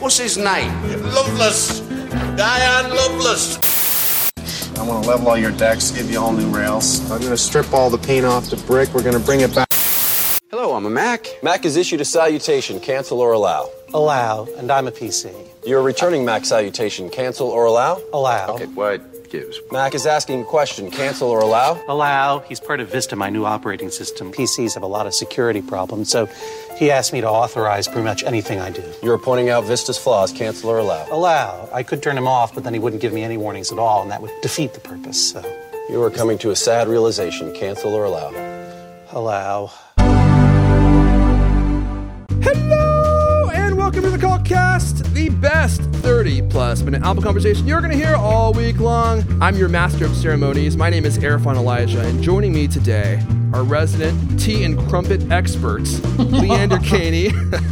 What's his name? Loveless. Diane Loveless. I want to level all your decks, give you all new rails. I'm going to strip all the paint off the brick. We're going to bring it back. Hello, I'm a Mac. Mac has issued a salutation. Cancel or allow? Allow, and I'm a PC. You're returning Mac salutation. Cancel or allow? Allow. Okay, what gives? Mac is asking a question. Cancel or allow? Allow. He's part of Vista, my new operating system. PCs have a lot of security problems, so he asked me to authorize pretty much anything I do. You're pointing out Vista's flaws. Cancel or allow? Allow. I could turn him off, but then he wouldn't give me any warnings at all, and that would defeat the purpose, so. You are coming to a sad realization. Cancel or allow? Allow. Hello, and welcome to the Cultcast, the best 30-plus minute Apple conversation you're going to hear all week long. I'm your master of ceremonies. My name is Erfan Elijah, and joining me today, our resident tea and crumpet experts, Leander Caney.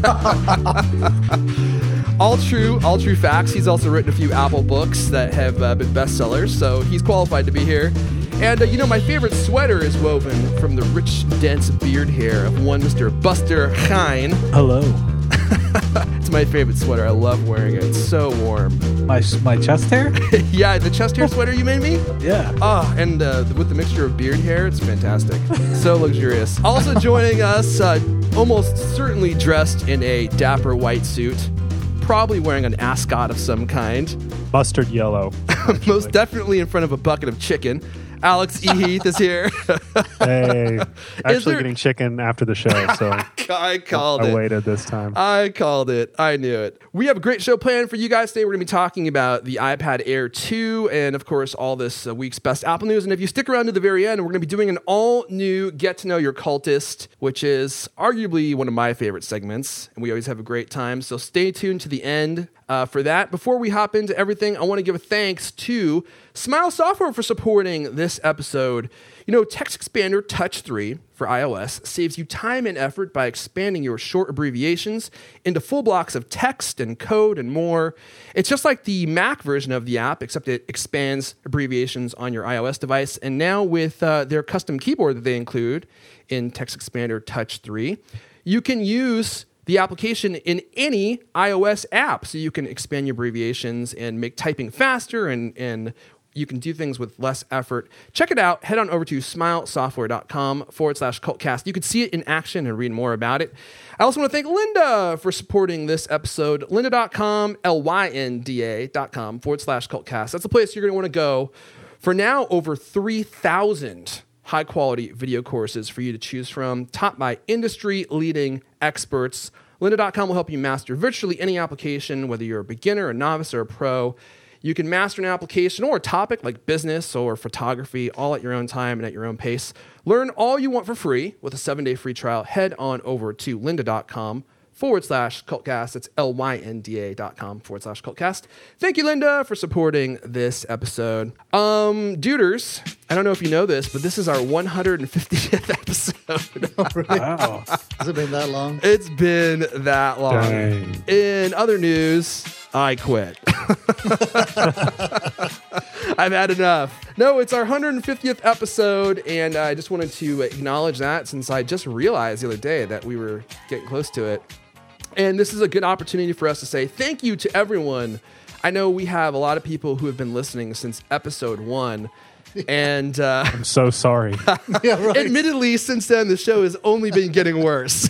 All true facts. He's also written a few Apple books that have been bestsellers, so he's qualified to be here. And, my favorite sweater is woven from the rich, dense beard hair of one Mr. Buster Hine. Hello. It's my favorite sweater. I love wearing it. It's so warm. My chest hair? Yeah, the chest hair sweater you made me? Yeah. And with the mixture of beard hair, it's fantastic. So luxurious. Also joining us, almost certainly dressed in a dapper white suit, probably wearing an ascot of some kind. Mustard yellow. Most definitely in front of a bucket of chicken. Alex E. Heath is here. Hey, actually getting chicken after the show, so I called it. I waited this time. I called it. I knew it. We have a great show planned for you guys today. We're going to be talking about the iPad Air 2 and, of course, all this week's best Apple news. And if you stick around to the very end, we're going to be doing an all-new Get to Know Your Cultist, which is arguably one of my favorite segments, and we always have a great time. So stay tuned to the end for that. Before we hop into everything, I want to give a thanks to Smile Software for supporting this episode. Text Expander Touch 3 for iOS saves you time and effort by expanding your short abbreviations into full blocks of text and code and more. It's just like the Mac version of the app, except it expands abbreviations on your iOS device. And now with their custom keyboard that they include in Text Expander Touch 3, you can use the application in any iOS app. So you can expand your abbreviations and make typing faster, and you can do things with less effort. Check it out. Head on over to smilesoftware.com/cultcast. You can see it in action and read more about it. I also want to thank Lynda for supporting this episode. Lynda.com, lynda.com/cultcast. That's the place you're going to want to go. For now, over 3,000 high-quality video courses for you to choose from, taught by industry-leading experts. Lynda.com will help you master virtually any application, whether you're a beginner, a novice, or a pro. You can master an application or a topic like business or photography all at your own time and at your own pace. Learn all you want for free with a 7-day free trial. Head on over to lynda.com/cultcast. It's lynda.com/cultcast. Thank you, Lynda, for supporting this episode. Duders, I don't know if you know this, but this is our 150th episode. Oh, really? Wow. Has it been that long? It's been that long. Dang. In other news, I quit. I've had enough. No, it's our 150th episode, and I just wanted to acknowledge that since I just realized the other day that we were getting close to it. And this is a good opportunity for us to say thank you to everyone. I know we have a lot of people who have been listening since episode 1. And I'm so sorry. Yeah, right. admittedly, since then, the show has only been getting worse.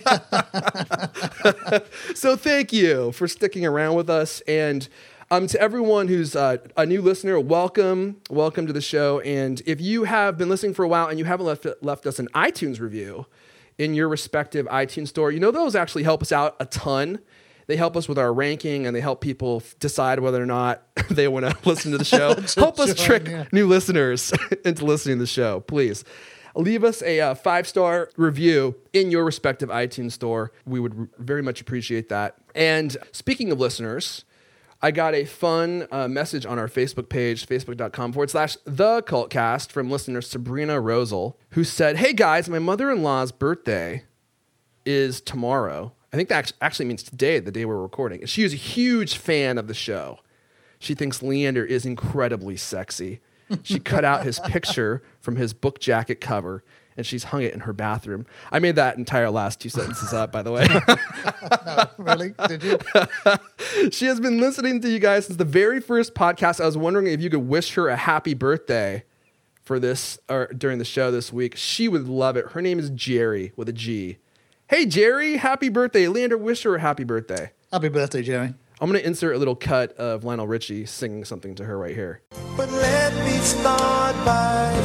So thank you for sticking around with us. And to everyone who's a new listener, welcome to the show. And if you have been listening for a while and you haven't left us an iTunes review in your respective iTunes store, those actually help us out a ton. They help us with our ranking, and they help people decide whether or not they want to listen to the show. Help us trick new listeners into listening to the show, please. Leave us a 5-star review in your respective iTunes store. We would very much appreciate that. And speaking of listeners, I got a fun message on our Facebook page, facebook.com/thecultcast, from listener Sabrina Rosal, who said, "Hey guys, my mother-in-law's birthday is tomorrow." I think that actually means today, the day we're recording. She is a huge fan of the show. She thinks Leander is incredibly sexy. She cut out his picture from his book jacket cover and she's hung it in her bathroom. I made that entire last 2 sentences up, by the way. No, really? Did you? She has been listening to you guys since the very first podcast. I was wondering if you could wish her a happy birthday for this or during the show this week. She would love it. Her name is Jerry with a G. Hey, Jerry, happy birthday. Leander, wish her a happy birthday. Happy birthday, Jerry. I'm going to insert a little cut of Lionel Richie singing something to her right here. But let me start by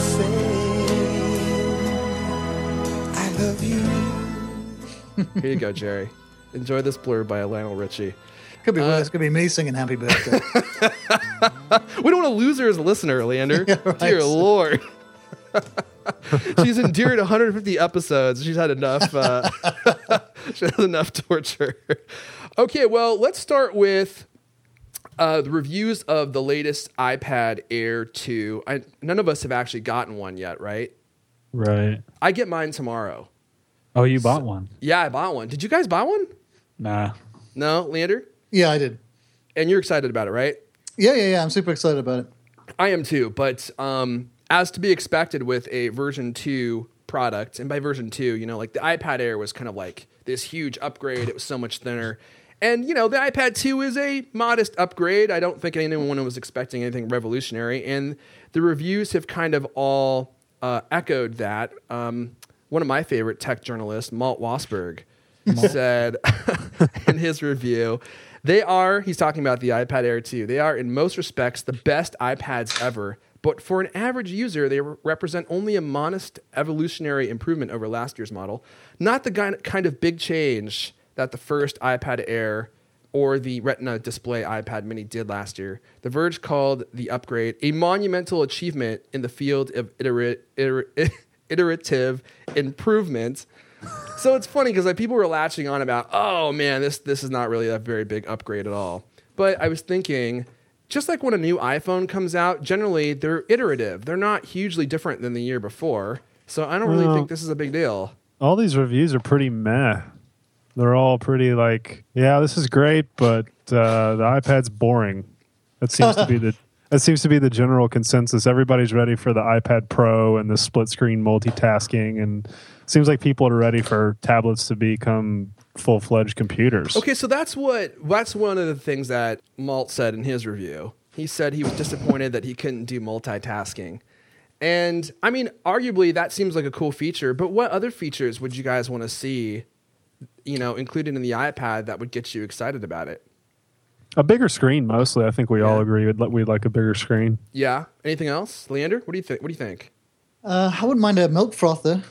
saying I love you. Here you go, Jerry. Enjoy this blurb by Lionel Richie. Could be worse. Could be me singing happy birthday. We don't want to lose her as a listener, Leander. Yeah, right. Dear Lord. She's endured 150 episodes. She's had enough. She has enough torture. Okay, well, let's start with the reviews of the latest iPad Air 2. None of us have actually gotten one yet, right? Right. I get mine tomorrow. Oh, you bought one? Yeah, I bought one. Did you guys buy one? Nah. No, Leander? Yeah, I did. And you're excited about it, right? Yeah. I'm super excited about it. I am too, but as to be expected with a version 2 product, and by version 2, like the iPad Air was kind of like this huge upgrade. It was so much thinner. And, the iPad 2 is a modest upgrade. I don't think anyone was expecting anything revolutionary. And the reviews have kind of all echoed that. One of my favorite tech journalists, Malt Wasberg, said in his review, he's talking about the iPad Air 2, they are in most respects the best iPads ever. But for an average user, they represent only a modest evolutionary improvement over last year's model. Not the kind of big change that the first iPad Air or the Retina display iPad mini did last year. The Verge called the upgrade a monumental achievement in the field of iterative improvement. So it's funny because people were latching on about, oh man, this is not really a very big upgrade at all. But I was thinking, just like when a new iPhone comes out, generally they're iterative. They're not hugely different than the year before. So I don't really think this is a big deal. All these reviews are pretty meh. They're all pretty like, yeah, this is great, but the iPad's boring. That seems to be the general consensus. Everybody's ready for the iPad Pro and the split screen multitasking, and it seems like people are ready for tablets to become full-fledged computers. Okay, so that's one of the things that Malt said in his review. He said he was disappointed that he couldn't do multitasking. And I mean, arguably that seems like a cool feature, but what other features would you guys want to see, included in the iPad that would get you excited about it? A bigger screen, mostly. I think we all agree we'd like a bigger screen. Yeah. Anything else? Leander, what do you think? I wouldn't mind a milk frother.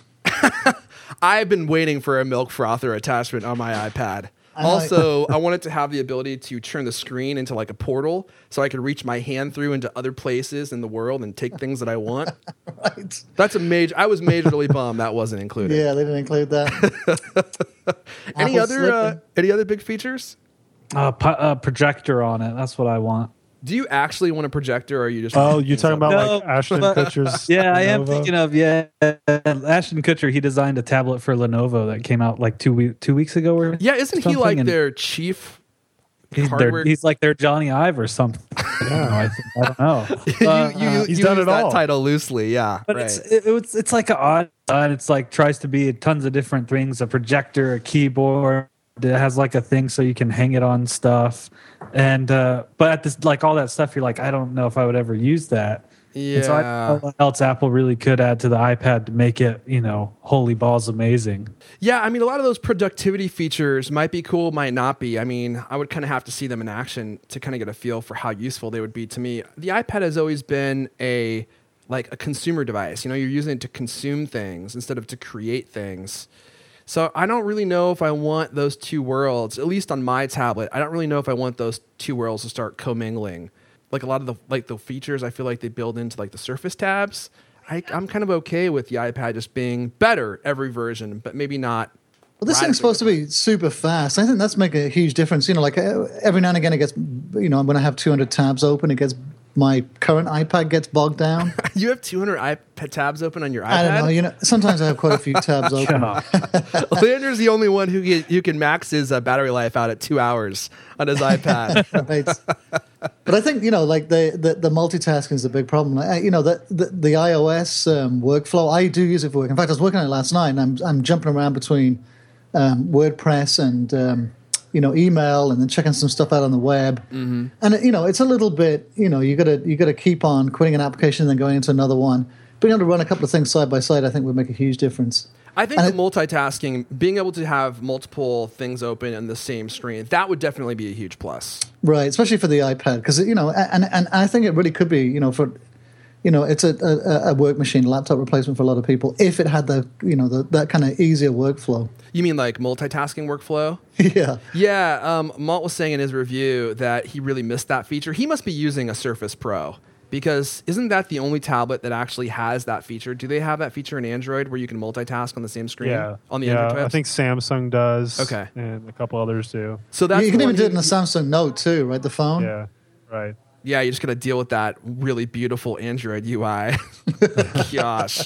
I've been waiting for a milk frother attachment on my iPad. Also, I wanted to have the ability to turn the screen into like a portal so I could reach my hand through into other places in the world and take things that I want. Right. I was majorly bummed that wasn't included. Yeah, they didn't include that. Any other big features? Projector on it. That's what I want. Do you actually want a projector, or are you just... Oh, you're talking about like Ashton Kutcher's Yeah, I am Lenovo? thinking of, Ashton Kutcher, he designed a tablet for Lenovo that came out like 2 weeks ago. Or yeah, isn't he like their chief hardware? He's like their Johnny Ive or something. I don't know. He's done it use that all. title loosely, yeah. But right. it's like an odd side. It's like tries to be tons of different things, a projector, a keyboard. It has like a thing so you can hang it on stuff. And but at this, like all that stuff, you're like, I don't know if I would ever use that. Yeah. And so I don't know what else Apple really could add to the iPad to make it, holy balls amazing. Yeah, I mean, a lot of those productivity features might be cool, might not be. I mean, I would kind of have to see them in action to kind of get a feel for how useful they would be to me. The iPad has always been a consumer device. You're using it to consume things instead of to create things. So I don't really know if I want those two worlds, at least on my tablet. I don't really know if I want those two worlds to start commingling. Like a lot of the features I feel like they build into like the Surface tabs. I'm kind of okay with the iPad just being better every version, but maybe not. Well, this thing's supposed to be super fast. I think that's making a huge difference. Like every now and again it gets, when I have 200 tabs open, my current iPad gets bogged down. You have 200 iPad tabs open on your iPad? I don't know. Sometimes I have quite a few tabs open. Leander's the only one who can max his battery life out at 2 hours on his iPad. Right. But I think, like the multitasking is the big problem. The iOS workflow, I do use it for work. In fact, I was working on it last night, and I'm jumping around between WordPress and email, and then checking some stuff out on the web. Mm-hmm. And it's a little bit, you gotta keep on quitting an application and then going into another one. Being able to run a couple of things side by side, I think, would make a huge difference. I think the multitasking, being able to have multiple things open on the same screen, that would definitely be a huge plus. Right, especially for the iPad, because and I think it really could be, it's a work machine, laptop replacement for a lot of people if it had that kind of easier workflow. You mean like multitasking workflow? Yeah. Yeah. Malt was saying in his review that he really missed that feature. He must be using a Surface Pro. Because isn't that the only tablet that actually has that feature? Do they have that feature in Android where you can multitask on the same screen? Yeah. On the Android tabs? I think Samsung does. Okay. And a couple others do. So that's you can even do it in the Samsung Note too, right? The phone? Yeah, right. Yeah, you just got to deal with that really beautiful Android UI. Gosh.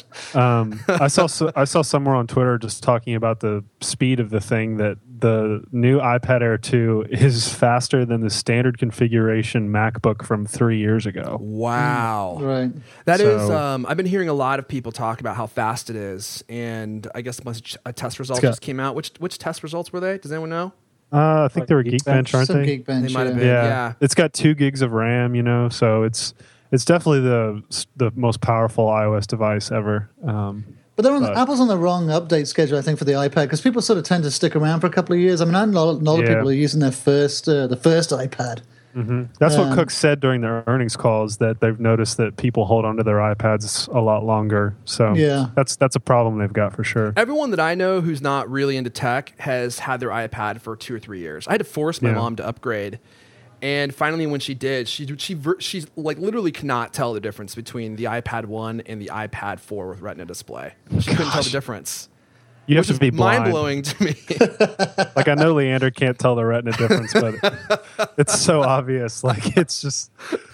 I saw somewhere on Twitter just talking about the speed of the thing, that the new iPad Air 2 is faster than the standard configuration MacBook from 3 years ago. Wow. Right. That is, I've been hearing a lot of people talk about how fast it is, and I guess a test result just came out. Which test results were they? Does anyone know? I think they were Geekbench, aren't Some they? Geekbench, They might have been. Yeah. Yeah. It's got 2 gigs of RAM, so it's definitely the most powerful iOS device ever. But Apple's on the wrong update schedule, I think, for the iPad, because people sort of tend to stick around for a couple of years. I mean, I know a lot of people are using their the first iPad. Mm-hmm. That's what Cook said during their earnings calls, that they've noticed that people hold onto their iPads a lot longer. So that's a problem they've got for sure. Everyone that I know who's not really into tech has had their iPad for 2 or 3 years. I had to force my mom to upgrade. And finally, when she did, she like literally cannot tell the difference between the iPad 1 and the iPad 4 with Retina display. She couldn't tell the difference. You have to be blind. Mind-blowing to me. Like, I know Leander can't tell the Retina difference, but it's so obvious. Like, it's just...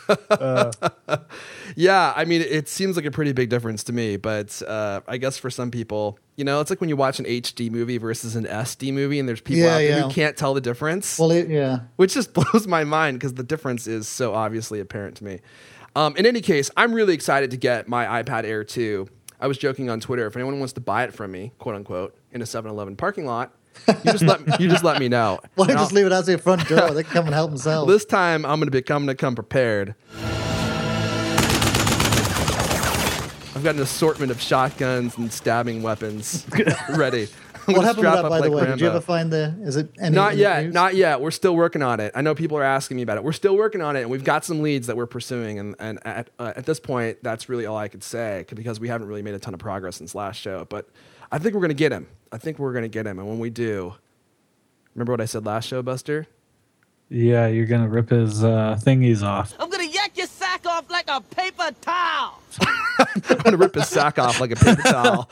Yeah, I mean, it seems like a pretty big difference to me, but I guess for some people, it's like when you watch an HD movie versus an SD movie, and there's people out there who can't tell the difference. Well, which just blows my mind because the difference is so obviously apparent to me. In any case, I'm really excited to get my iPad Air 2. I was joking on Twitter, if anyone wants to buy it from me, quote unquote, in a 7-Eleven parking lot, you just let me know. Why don't you just leave it out to your front door? They can come and help themselves. This time, I'm going to come prepared. I've got an assortment of shotguns and stabbing weapons ready. What happened with that, by the way? Did you ever find is it any Not yet. news? Not yet. We're still working on it. I know people are asking me about it. We're still working on it, and we've got some leads that we're pursuing. And at this point, that's really all I could say, because we haven't really made a ton of progress since last show. But I think we're going to get him. And when we do, remember what I said last show, Buster? Yeah, you're going to rip his thingies off. I'm going to yank your sack off like a paper towel. I'm going to rip his sack off like a paper towel.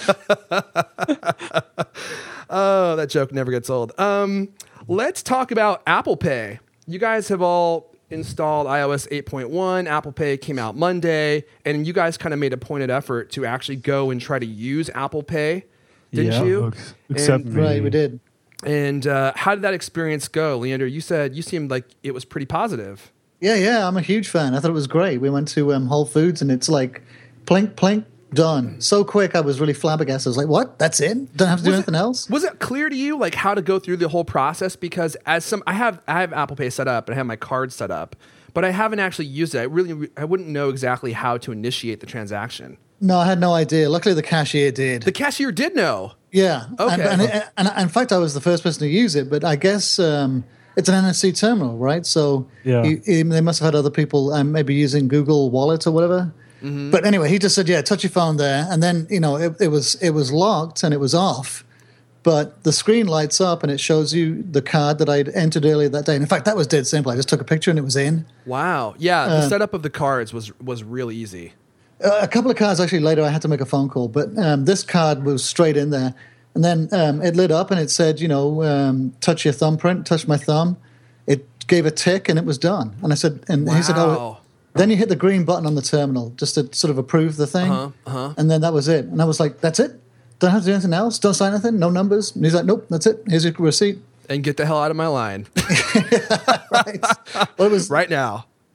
Oh, that joke never gets old. Let's talk about Apple Pay. You guys have all installed iOS 8.1. Apple Pay came out Monday, and you guys kind of made a pointed effort to actually go and try to use Apple Pay, didn't you? Except me. Right, we did. And how did that experience go? Leander, you said you seemed like it was pretty positive. Yeah, I'm a huge fan. I thought it was great. We went to Whole Foods, and it's like, plink, plink, done. So quick, I was really flabbergasted. I was like, what? That's it? Don't have to do anything else? Was it clear to you, like, how to go through the whole process? Because I have Apple Pay set up, and I have my card set up, but I haven't actually used it. I wouldn't know exactly how to initiate the transaction. No, I had no idea. Luckily, the cashier did. The cashier did know. Yeah. Okay. And in fact, I was the first person to use it, but I guess it's an NFC terminal, right? So they must have had other people maybe using Google Wallet or whatever. Mm-hmm. But anyway, he just said, touch your phone there. And then, it was locked and it was off. But the screen lights up and it shows you the card that I'd entered earlier that day. And in fact, that was dead simple. I just took a picture and it was in. Wow. Yeah, the setup of the cards was really easy. A couple of cards actually later, I had to make a phone call, but this card was straight in there. And then it lit up and it said, touch your thumbprint, touch my thumb. It gave a tick and it was done. And I said, he said, then you hit the green button on the terminal just to sort of approve the thing. And then that was it. And I was like, that's it? Don't have to do anything else? Don't sign anything? No numbers? And he's like, nope, that's it. Here's your receipt. And get the hell out of my line. Right. Well, it was right now.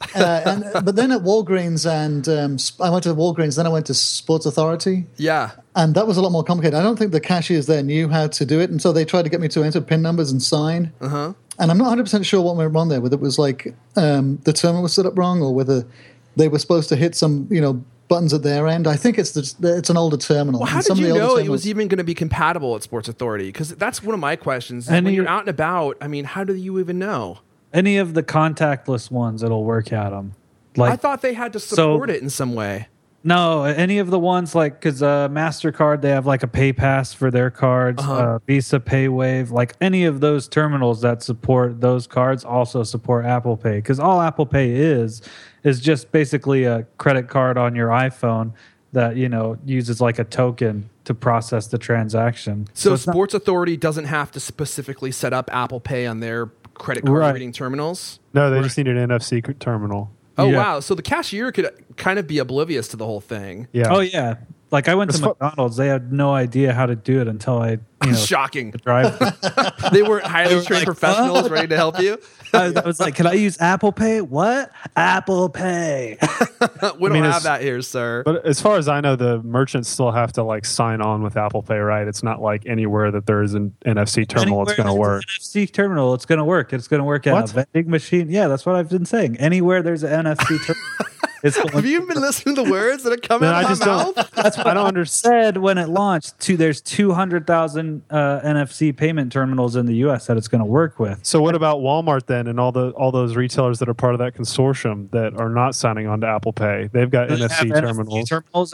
But then at Walgreens I went to Walgreens, then I went to Sports Authority. Yeah. And that was a lot more complicated. I don't think the cashiers there knew how to do it, and so they tried to get me to enter PIN numbers and sign. Uh-huh. And I'm not 100% sure what went wrong there, whether it was like the terminal was set up wrong or whether they were supposed to hit some, buttons at their end. I think it's an older terminal. Well, how did you know it was even going to be compatible at Sports Authority? Because that's one of my questions. When you're out and about, I mean, how do you even know? Any of the contactless ones, it'll work at them. Like, I thought they had to support it in some way. No, any of the ones because MasterCard, they have like a PayPass for their cards, Visa PayWave, like any of those terminals that support those cards also support Apple Pay. Because all Apple Pay is just basically a credit card on your iPhone that, uses like a token to process the transaction. So Sports Authority doesn't have to specifically set up Apple Pay on their credit card reading terminals? No, they just need an NFC terminal. Oh, wow. So the cashier could kind of be oblivious to the whole thing. Yeah. Oh, yeah. Like I went to McDonald's, they had no idea how to do it until I, shocking. Drive. They weren't highly trained professionals ready to help you. I was like, can I use Apple Pay? What? Apple Pay. We don't have that here, sir. But as far as I know, the merchants still have to sign on with Apple Pay, right? It's not like anywhere that there is an NFC terminal, it's going to work. NFC terminal, it's going to work. It's going to work at a vending machine. Yeah, that's what I've been saying. Anywhere there's an NFC terminal. Have you been listening to the words that are coming out of my mouth? That's what I don't understand. When it launched, there's 200,000 NFC payment terminals in the U.S. that it's going to work with. So what about Walmart then, and all those retailers that are part of that consortium that are not signing on to Apple Pay? They've got NFC terminals. NFC terminals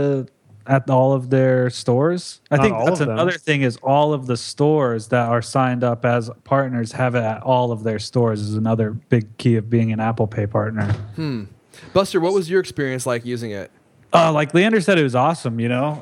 at all of their stores. I think that's another thing is all of the stores that are signed up as partners have it at all of their stores is another big key of being an Apple Pay partner. Buster, what was your experience like using it? Like Leander said, it was awesome,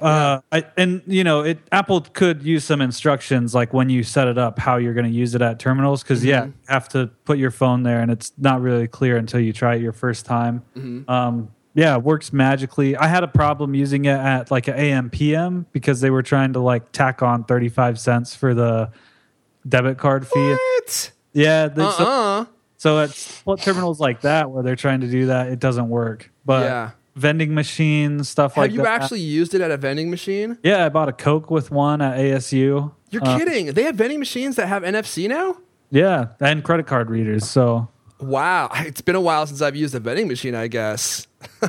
Apple could use some instructions like when you set it up, how you're going to use it at terminals. Cause you have to put your phone there and it's not really clear until you try it your first time. It works magically. I had a problem using it at like an AM PM because they were trying to tack on 35 cents for the debit card fee. What? Yeah. So at terminals like that where they're trying to do that, it doesn't work. But vending machines, stuff like that. Have you actually used it at a vending machine? Yeah, I bought a Coke with one at ASU. You're kidding. They have vending machines that have NFC now? Yeah, and credit card readers. So wow. It's been a while since I've used a vending machine, I guess.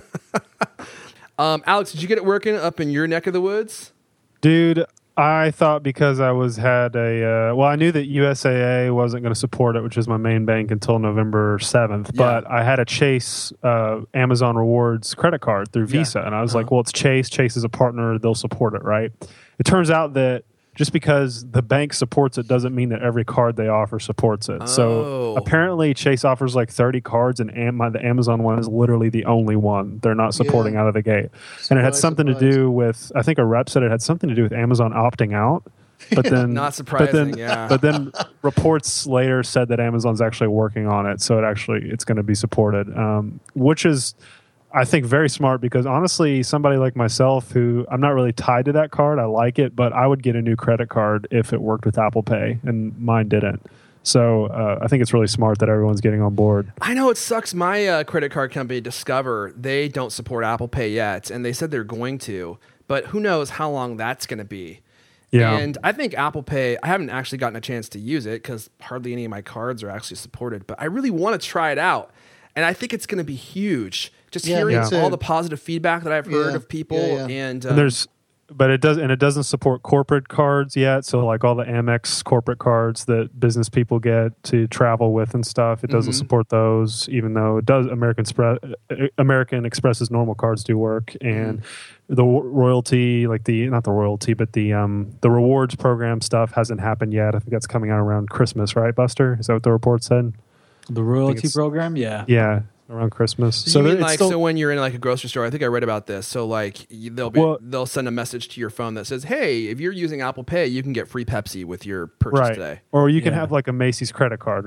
Alex, did you get it working up in your neck of the woods? Dude, I thought because I I knew that USAA wasn't going to support it, which is my main bank, until November 7th. But I had a Chase Amazon Rewards credit card through Visa. And I was like, well, it's Chase. Chase is a partner. They'll support it, right? It turns out that just because the bank supports it doesn't mean that every card they offer supports it. So apparently Chase offers 30 cards, and the Amazon one is literally the only one they're not supporting out of the gate. And it had something to do with, I think a rep said it had something to do with Amazon opting out. But then, not surprising, But then reports later said that Amazon's actually working on it, so it's going to be supported, which is, I think, very smart, because honestly, somebody like myself who I'm not really tied to that card, I like it, but I would get a new credit card if it worked with Apple Pay, and mine didn't. So I think it's really smart that everyone's getting on board. I know it sucks. My credit card company, Discover, they don't support Apple Pay yet, and they said they're going to, but who knows how long that's going to be. Yeah. And I think Apple Pay, I haven't actually gotten a chance to use it because hardly any of my cards are actually supported, but I really want to try it out. And I think it's going to be huge. Just hearing all the positive feedback that I've heard of people, and it doesn't support corporate cards yet. So all the Amex corporate cards that business people get to travel with and stuff, it doesn't support those. Even though it does, American Express's normal cards do work, and the royalty, not the royalty, but the rewards program stuff hasn't happened yet. I think that's coming out around Christmas, right, Buster? Is that what the report said? The royalty program, yeah, around Christmas. So you mean so when you're in a grocery store, I think I read about this. So they'll send a message to your phone that says, "Hey, if you're using Apple Pay, you can get free Pepsi with your purchase today." Or you can have a Macy's credit card, right?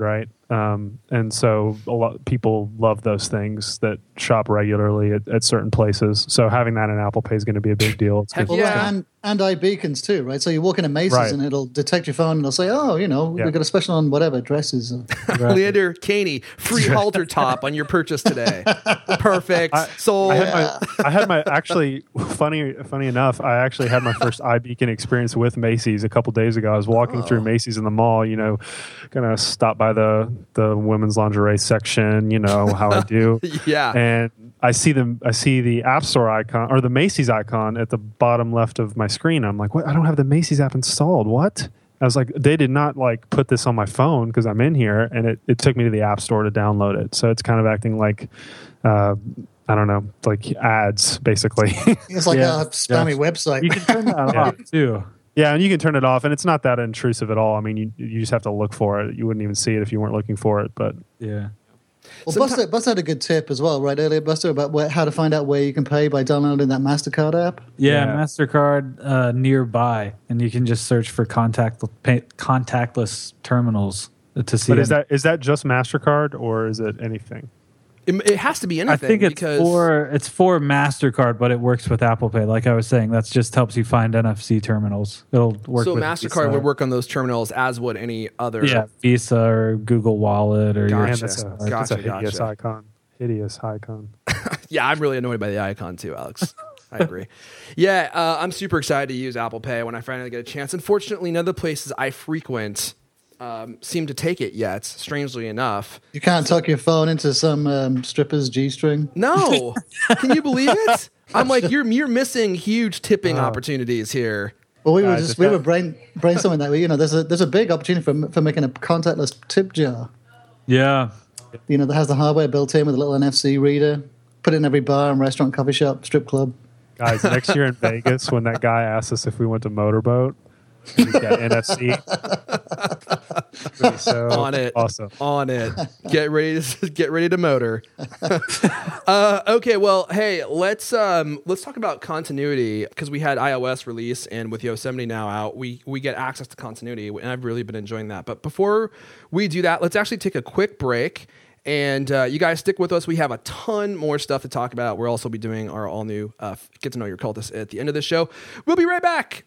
And so a lot of people love those things that shop regularly at certain places. So having that in Apple Pay is going to be a big deal. It's good. And iBeacons too, right? So you walk into Macy's and it'll detect your phone and it'll say, "Oh, we've got a special on whatever dresses." Leander Caney, free halter top on your purchase today. Perfect. Sold. I had my actually funny enough. I actually had my first iBeacon experience with Macy's a couple days ago. I was walking through Macy's in the mall. Gonna stop by the women's lingerie section. You know how I do. Yeah. And I see the App Store icon or the Macy's icon at the bottom left of my screen. I'm like, what? I don't have the Macy's app installed. What? I was like, they did not put this on my phone because I'm in here, and it took me to the App Store to download it. So it's kind of acting like, I don't know, like ads basically. It's like a spammy website. You can turn that off too. Yeah, and you can turn it off, and it's not that intrusive at all. I mean, you just have to look for it. You wouldn't even see it if you weren't looking for it. But yeah. Well, Buster had a good tip as well, right earlier, Buster, about how to find out where you can pay by downloading that MasterCard app. Yeah. MasterCard nearby, and you can just search for contactless terminals to see. But is that just MasterCard or is it anything? It has to be anything. I think it's for MasterCard, but it works with Apple Pay. Like I was saying, that just helps you find NFC terminals. It'll work. So MasterCard would work on those terminals as would any other. Yeah, Visa or Google Wallet or That's a hideous icon. Hideous icon. Yeah, I'm really annoyed by the icon too, Alex. I agree. Yeah, I'm super excited to use Apple Pay when I finally get a chance. Unfortunately, none of the places I frequent seem to take it yet, strangely enough. You can't tuck your phone into some stripper's G-string? No. Can you believe it? I'm like, you're missing huge tipping opportunities here. Well, we were brainstorming that. There's a big opportunity for making a contactless tip jar. Yeah. That has the hardware built in with a little NFC reader. Put it in every bar and restaurant, coffee shop, strip club. Guys, next year in Vegas, when that guy asked us if we went to Motorboat, and he got NFC. So on it. Awesome. On it. Get ready to motor. Okay, well, hey, let's talk about continuity, because we had iOS release, and with Yosemite now out, we get access to continuity, and I've really been enjoying that. But before we do that, let's actually take a quick break. And you guys stick with us. We have a ton more stuff to talk about. We'll also be doing our all new Get to Know Your Cultist at the end of the show. We'll be right back.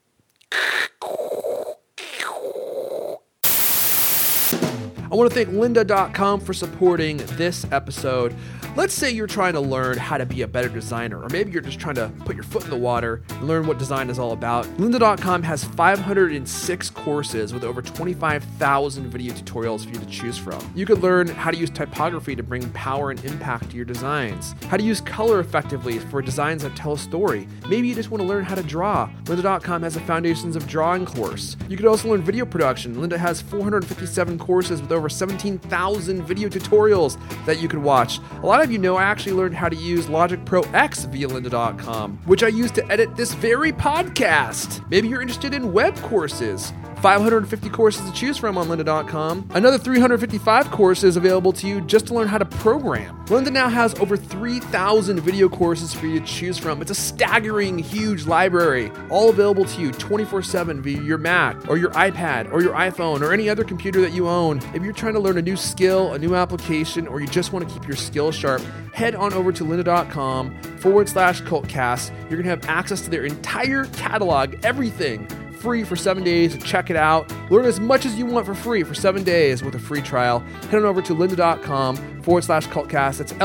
I want to thank lynda.com for supporting this episode. Let's say you're trying to learn how to be a better designer, or maybe you're just trying to put your foot in the water and learn what design is all about. Lynda.com has 506 courses with over 25,000 video tutorials for you to choose from. You could learn how to use typography to bring power and impact to your designs, how to use color effectively for designs that tell a story. Maybe you just want to learn how to draw. Lynda.com has a Foundations of Drawing course. You could also learn video production. Lynda has 457 courses with over 17,000 video tutorials that you could watch. A lot of you know I actually learned how to use Logic Pro X via lynda.com, which I use to edit this very podcast. Maybe you're interested in web courses. 550 courses to choose from on lynda.com. Another 355 courses available to you just to learn how to program. Lynda now has over 3,000 video courses for you to choose from. It's a staggering, huge library, all available to you 24/7 via your Mac or your iPad or your iPhone or any other computer that you own. If you're trying to learn a new skill, a new application, or you just want to keep your skills sharp, head on over to lynda.com/cultcast. You're going to have access to their entire catalog, everything, free for 7 days. Check it out. Learn as much as you want for free for 7 days with a free trial. Head on over to lynda.com/cultcast. That's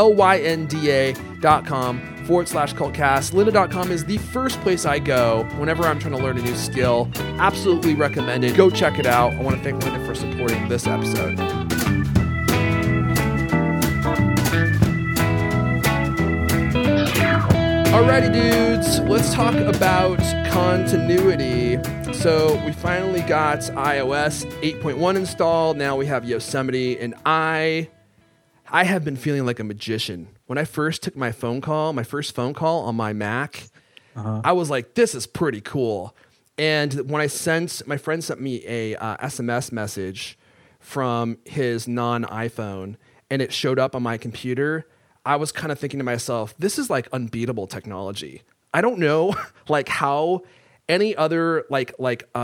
lynda.com/cultcast. Lynda.com is the first place I go whenever I'm trying to learn a new skill. Absolutely recommend it. Go check it out. I want to thank Lynda for supporting this episode. Alrighty, dudes, let's talk about continuity. So we finally got iOS 8.1 installed. Now we have Yosemite, and I have been feeling like a magician. When I first took my first phone call on my Mac, I was like, this is pretty cool. And when my friend sent me a SMS message from his non-iPhone, and it showed up on my computer, I was kind of thinking to myself, this is like unbeatable technology. I don't know like how any other like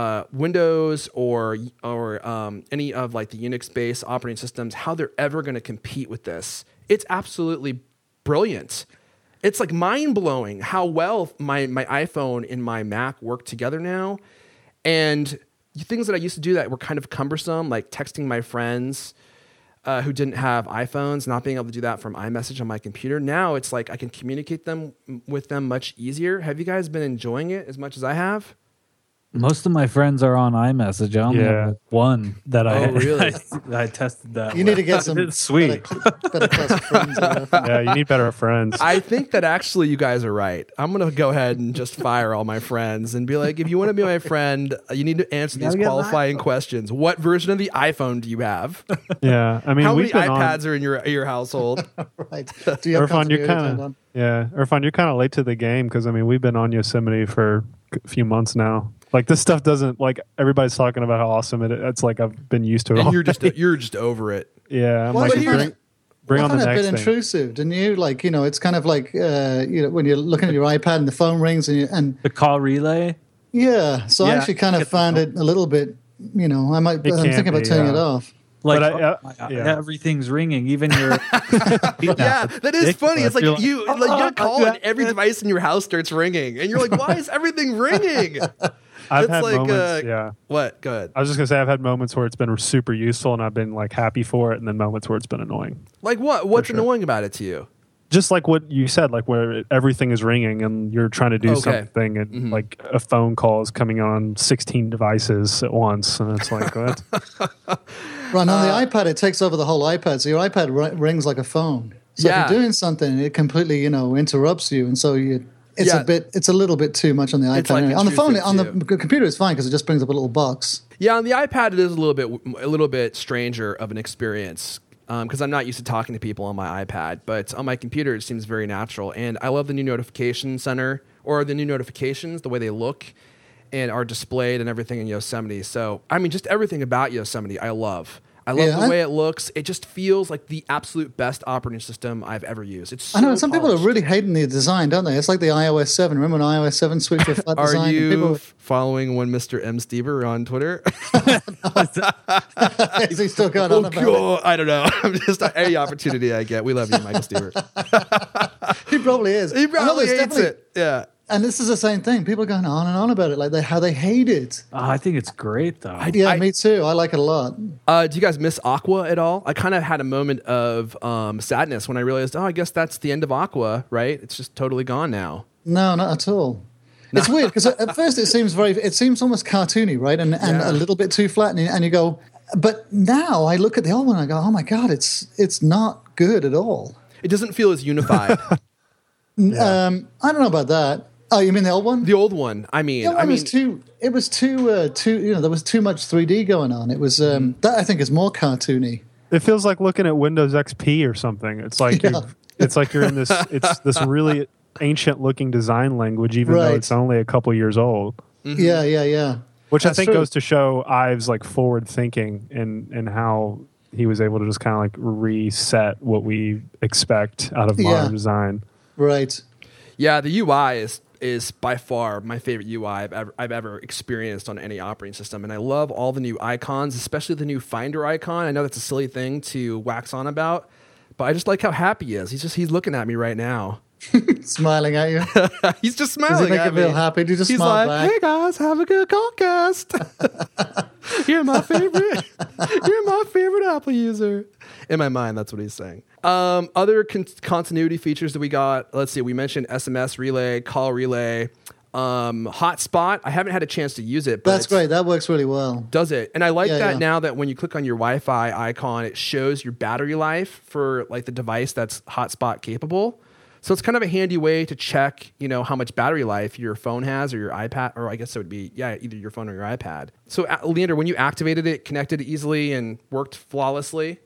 Windows or any of like the Unix based operating systems, how they're ever going to compete with this. It's absolutely brilliant. It's like mind blowing how well my iPhone and my Mac work together now. And things that I used to do that were kind of cumbersome, like texting my friends who didn't have iPhones, not being able to do that from iMessage on my computer. Now it's like I can communicate with them much easier. Have you guys been enjoying it as much as I have? Most of my friends are on iMessage. I only have one that really? I tested that. You need to get some It's sweet. better class friends. Yeah, you need better friends. I think that actually you guys are right. I'm going to go ahead and just fire all my friends and be like, if you want to be my friend, you need to answer these qualifying questions. What version of the iPhone do you have? Yeah, I mean, how many we've been iPads are in your household? Right. Do you have Irfan, you're continuity turned on? Irfan, you're kind of late to the game because I mean, we've been on Yosemite for a few months now. Like this stuff doesn't like everybody's talking about how awesome it's like I've been used to it. And already. you're just over it. Yeah, I'm Well, like, here's- bring on the I found it a next bit thing. intrusive, didn't you? Like, it's kind of like, when you're looking at your iPad and the phone rings and The call relay. yeah. So I Yeah, actually kind of found it a little bit, I'm It thinking can about be, turning yeah. it off. Like But everything's ringing, even your. Yeah, that is funny. It's like You're like, you get a call and every device in your house starts ringing, and you're like, "Why is everything ringing?" I've It's had like, moments. Yeah, What? Go ahead. I was just gonna say I've had moments where it's been super useful and I've been like happy for it, and then moments where it's been annoying. Like what? What's sure. annoying about it to you? Just like what you said, like where everything is ringing and you're trying to do Okay. something, and like a phone call is coming on 16 devices at once, and it's like what? Right, on the iPad, it takes over the whole iPad. So your iPad rings like a phone. So Yeah. if you're doing something, it completely, interrupts you. And so it's Yeah. it's a little bit too much on the It's iPad. like Anyway. On the phone, intrusive, on the computer, it's fine because it just brings up a little box. Yeah, on the iPad, it is a little bit stranger of an experience because I'm not used to talking to people on my iPad. But on my computer, it seems very natural, and I love the new notification center or the new notifications, the way they look and are displayed and everything in Yosemite. So, I mean, just everything about Yosemite, I love. I love Yeah, the way it looks. It just feels like the absolute best operating system I've ever used. It's so I know some people are polished. really hating the design, don't they? It's like the iOS 7. Remember when iOS 7 switched to a flat Are design? you People, following one Mr. M. Stever on Twitter? is he still going Oh, on about God. I don't know. I'm just any opportunity I get. We love you, Michael Stever. it? He probably is. He I know probably there's hates definitely- it. Yeah. And this is the same thing. People are going on and on about it, like how they hate it. Oh, I think it's great though. Yeah, me too. I like it a lot. Do you guys miss Aqua at all? I kind of had a moment of sadness when I realized, I guess that's the end of Aqua, right? It's just totally gone now. No, not at all. It's weird because at first it seems almost cartoony, right? And a little bit too flat. And you go, but now I look at the old one and I go, oh my God, it's not good at all. It doesn't feel as unified. I don't know about that. Oh, you mean the old one? The old one. I mean, The old one was too. It was too. There was too much 3D going on. It was that I think is more cartoony. It feels like looking at Windows XP or something. It's like you're in this. It's this really ancient looking design language, even though it's only a couple years old. Mm-hmm. Yeah. Which That's I think true. goes to show Ives like forward thinking and how he was able to just kind of like reset what we expect out of modern design. Right. Yeah, the UI is by far my favorite UI I've ever experienced on any operating system. And I love all the new icons, especially the new Finder icon. I know that's a silly thing to wax on about, but I just like how happy he is. He's looking at me right now. Smiling at you. He's just smiling Does it make at you me. feel happy? Do you just He's smile like, back? hey guys, have a good callcast. You're my favorite. You're my favorite Apple user. In my mind, that's what he's saying. Other continuity features that we got. Let's see. We mentioned SMS relay, call relay, hotspot. I haven't had a chance to use it, but That's great. That works really well. does it? And I like Yeah, that yeah. now that when you click on your Wi-Fi icon, it shows your battery life for like the device that's hotspot capable. So it's kind of a handy way to check, how much battery life your phone has or your iPad, or I guess it would be, either your phone or your iPad. So Leander, when you activated it, connected easily and worked flawlessly?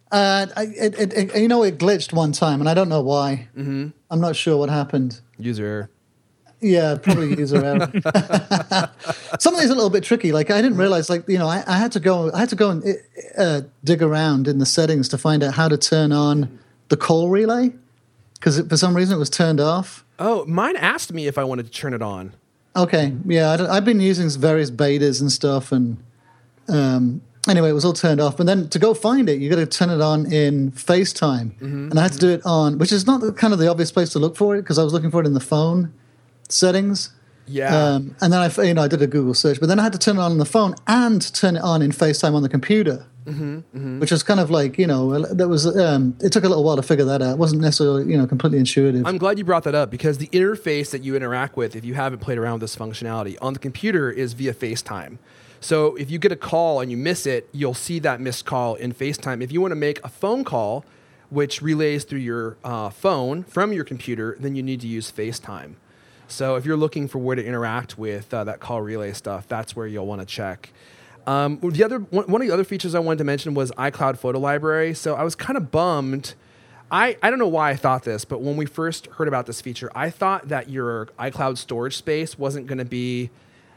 It glitched one time, and I don't know why. Mm-hmm. I'm not sure what happened. User. Yeah, probably user error. Some of these are a little bit tricky. Like I didn't realize, I had to go and dig around in the settings to find out how to turn on the call relay because for some reason it was turned off. Oh, mine asked me if I wanted to turn it on. Okay, yeah, I've been using various betas and stuff, and anyway, it was all turned off. But then to go find it, you got to turn it on in FaceTime, and I had to do it on, which is not kind of the obvious place to look for it because I was looking for it in the phone settings. Yeah. And then I did a Google search, but then I had to turn it on the phone and turn it on in FaceTime on the computer, which was kind of like, that was it took a little while to figure that out. It wasn't necessarily completely intuitive. I'm glad you brought that up because the interface that you interact with, if you haven't played around with this functionality on the computer, is via FaceTime. So if you get a call and you miss it, you'll see that missed call in FaceTime. If you want to make a phone call, which relays through your phone from your computer, then you need to use FaceTime. So if you're looking for where to interact with that call relay stuff, that's where you'll want to check. One of the other features I wanted to mention was iCloud Photo Library. So I was kind of bummed. I don't know why I thought this, but when we first heard about this feature, I thought that your iCloud storage space wasn't going to be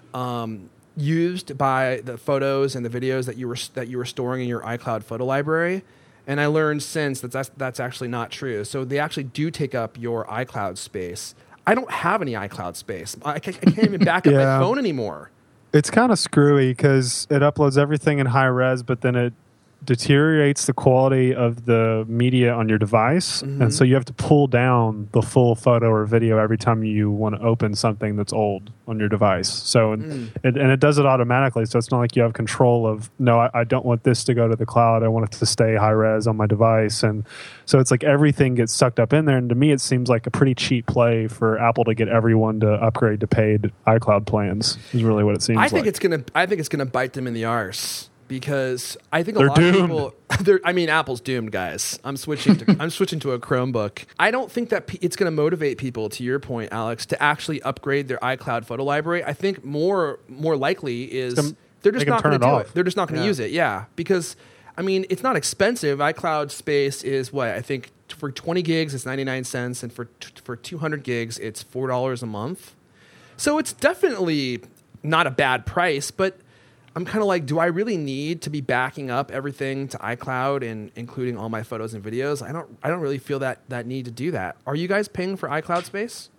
used by the photos and the videos that you were storing in your iCloud Photo Library. And I learned since that that's actually not true. So they actually do take up your iCloud space. I don't have any iCloud space. I can't even back up my phone anymore. It's kind of screwy because it uploads everything in high res, but then it deteriorates the quality of the media on your device. And so you have to pull down the full photo or video every time you want to open something that's old on your device. So, and it does it automatically. So it's not like you have control of, no, I don't want this to go to the cloud. I want it to stay high res on my device. And so it's like everything gets sucked up in there. And to me, it seems like a pretty cheap play for Apple to get everyone to upgrade to paid iCloud plans is really what it seems like. I think it's gonna bite them in the arse. Because I think They're a lot doomed. of people, Apple's doomed, guys. I'm switching to a Chromebook. I don't think that it's going to motivate people, to your point, Alex, to actually upgrade their iCloud photo library. I think more likely is they're just not going to do it. They're just not going to use it. Yeah, because it's not expensive. iCloud space is what I think for 20 gigs it's 99 cents, and for 200 gigs it's $4 a month. So it's definitely not a bad price, but I'm kind of like, do I really need to be backing up everything to iCloud and including all my photos and videos? I don't really feel that need to do that. Are you guys paying for iCloud space?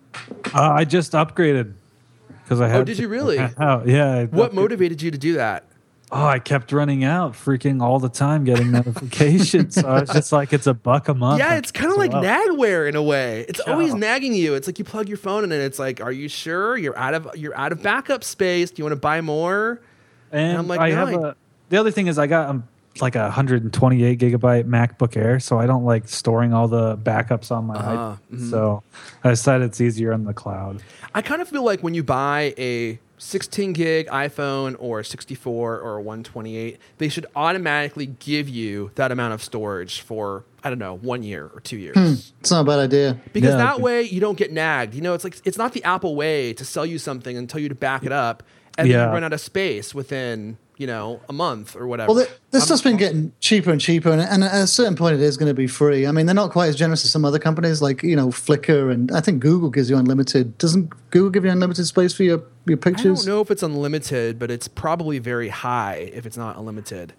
I just upgraded because I had. Oh, did you really? Yeah. What motivated you to do that? Oh, I kept running out freaking all the time getting notifications. So it's just like it's $1 a month. Yeah, it's kind of like nagware in a way. It's always nagging you. It's like you plug your phone in and it's like, are you sure you're out of backup space? Do you want to buy more? And I'm like, the other thing is I got like a 128 gigabyte MacBook Air, so I don't like storing all the backups on my iPad. So I decided it's easier on the cloud. I kind of feel like when you buy a 16 gig iPhone or a 64 or a 128, they should automatically give you that amount of storage for, 1 year or 2 years. It's not a bad idea. Because that way you don't get nagged. It's like, it's not the Apple way to sell you something and tell you to back it up. And then you run out of space within, a month or whatever. Well, this stuff's been getting cheaper and cheaper, and at a certain point it is going to be free. They're not quite as generous as some other companies like, Flickr, and I think Google gives you unlimited. Doesn't Google give you unlimited space for your pictures? I don't know if it's unlimited, but it's probably very high if it's not unlimited.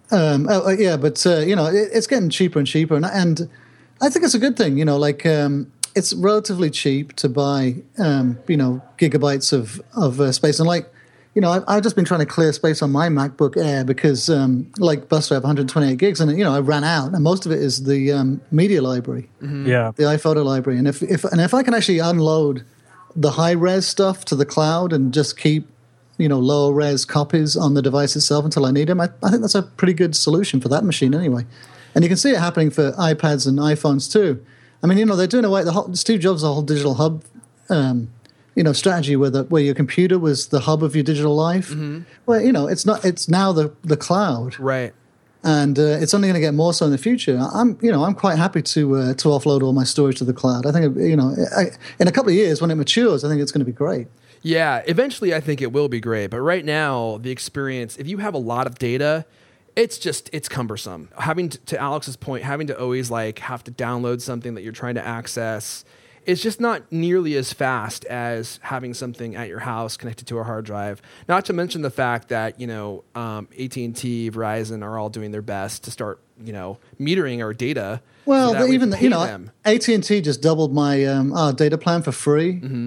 It's getting cheaper and cheaper, and I think it's a good thing. It's relatively cheap to buy, gigabytes of space, and I've just been trying to clear space on my MacBook Air because, like Buster, I have 128 gigs, and I ran out, and most of it is the media library, the iPhoto library, and if I can actually unload the high res stuff to the cloud and just keep lower res copies on the device itself until I need them, I think that's a pretty good solution for that machine anyway, and you can see it happening for iPads and iPhones too. They're doing away. Steve Jobs' whole digital hub. Strategy where your computer was the hub of your digital life. Well, it's not. It's now the cloud, right? And it's only going to get more so in the future. I'm quite happy to offload all my storage to the cloud. I think in a couple of years when it matures, I think it's going to be great. Yeah, eventually I think it will be great. But right now, the experience, if you have a lot of data, it's cumbersome. Having to Alex's point, having to always have to download something that you're trying to access. It's just not nearly as fast as having something at your house connected to a hard drive. Not to mention the fact that, AT&T, Verizon are all doing their best to start, metering our data. Well, AT&T just doubled my our data plan for free.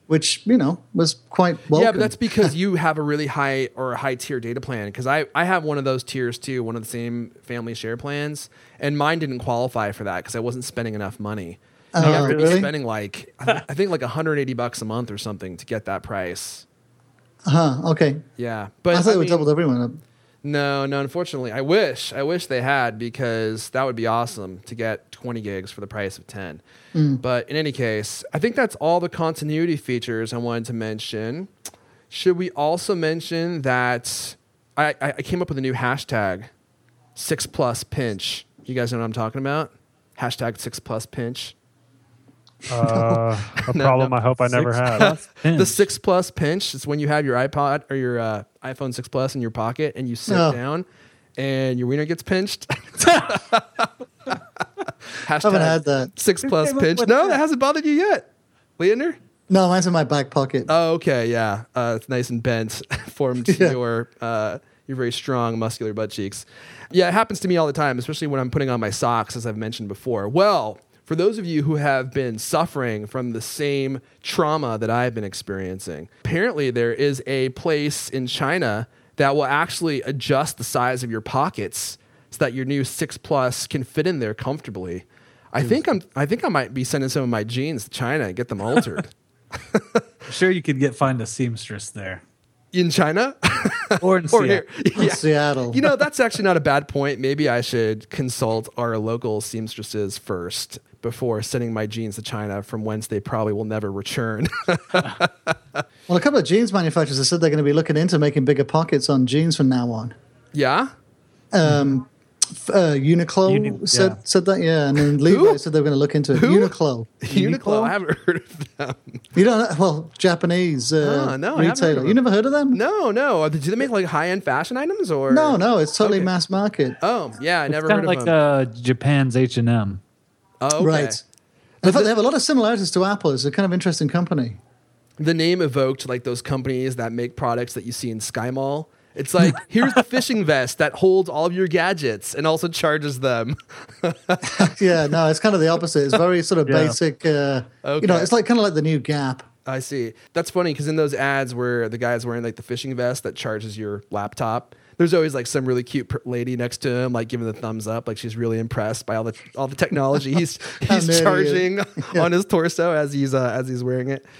which was quite welcome. Yeah, but that's because you have a really high tier data plan. Because I have one of those tiers too, one of the same family share plans, and mine didn't qualify for that because I wasn't spending enough money. You have to be spending like I think like $180 a month or something to get that price. Okay. Yeah, but I thought they would double everyone up. No. Unfortunately, I wish they had, because that would be awesome to get 20 gigs for the price of 10. But in any case, I think that's all the continuity features I wanted to mention. Should we also mention that I came up with a new hashtag, 6+pinch. You guys know what I'm talking about? Hashtag 6+pinch. A problem I hope I never had. The 6+ pinch is when you have your iPod or your iPhone 6 Plus in your pocket and you sit down and your wiener gets pinched. I haven't had that. 6+ pinch. No, that hasn't bothered you yet, Leander? No, mine's in my back pocket. Oh, okay, yeah. It's nice and bent, formed your very strong, muscular butt cheeks. Yeah, it happens to me all the time, especially when I'm putting on my socks, as I've mentioned before. Well, for those of you who have been suffering from the same trauma that I've been experiencing, apparently there is a place in China that will actually adjust the size of your pockets so that your new 6 Plus can fit in there comfortably. I think I might be sending some of my jeans to China and get them altered. I'm sure you could find a seamstress there. In China? Or in Seattle. In Seattle. That's actually not a bad point. Maybe I should consult our local seamstresses first before sending my jeans to China, from whence they probably will never return. Well, a couple of jeans manufacturers have said they're going to be looking into making bigger pockets on jeans from now on. Yeah? Uniqlo said that, yeah. And then Levi said they were going to look into it. Uniqlo? I haven't heard of them. You don't know? Well, Japanese retailer. You never heard of them? No. Do they make like high-end fashion items? Or No, it's totally mass market. Oh, yeah, I never It's heard kind of of them. like Japan's H&M. Oh, okay. Right. In fact, they have a lot of similarities to Apple. It's a kind of interesting company. The name evoked like those companies that make products that you see in Sky Mall. It's like, here's the fishing vest that holds all of your gadgets and also charges them. Yeah, no, it's kind of the opposite. It's very sort of basic. Okay. It's like kind of like the new Gap. I see. That's funny because in those ads where the guy's wearing like the fishing vest that charges your laptop, there's always like some really cute lady next to him, like giving the thumbs up, like she's really impressed by all the technology he's charging on his torso as he's wearing it.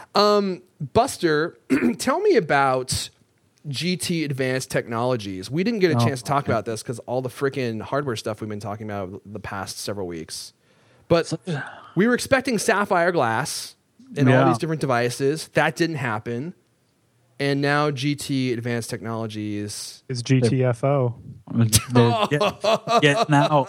Buster, tell me about GT Advanced Technologies. We didn't get a chance to talk about this because all the freaking hardware stuff we've been talking about the past several weeks. But we were expecting sapphire glass in all these different devices. That didn't happen. And now GT Advanced Technologies is GTFO. Getting out.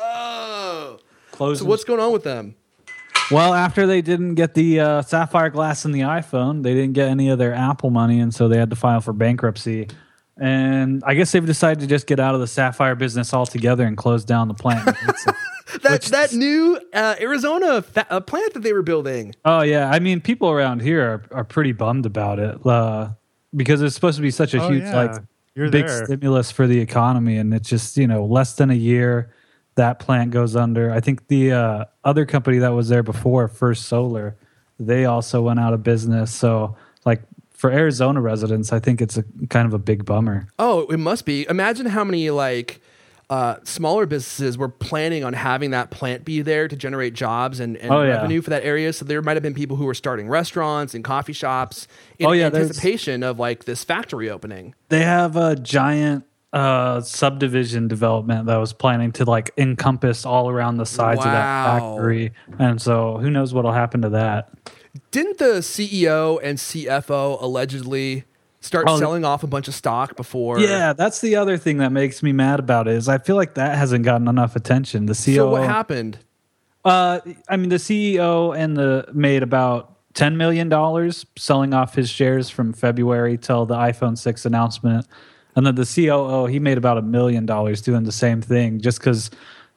So what's going on with them? Well, after they didn't get the sapphire glass in the iPhone, they didn't get any of their Apple money, and so they had to file for bankruptcy. And I guess they've decided to just get out of the sapphire business altogether and close down the plant. that new Arizona plant that they were building. Oh, yeah. I mean, people around here are pretty bummed about it because it's supposed to be such a huge big stimulus for the economy, and it's just, less than a year that plant goes under. I think the other company that was there before, First Solar, they also went out of business. So, for Arizona residents, I think it's a kind of a big bummer. Oh, it must be. Imagine how many smaller businesses were planning on having that plant be there to generate jobs and revenue for that area. So there might have been people who were starting restaurants and coffee shops in anticipation of this factory opening. They have a giant subdivision development that was planning to encompass all around the sides of that factory, and so who knows what'll happen to that. Didn't the CEO and CFO allegedly start selling off a bunch of stock before? Yeah, that's the other thing that makes me mad about it is I feel like that hasn't gotten enough attention. The CEO. So what happened? The CEO made about $10 million selling off his shares from February till the iPhone 6 announcement. And then the COO, he made about $1 million doing the same thing just because,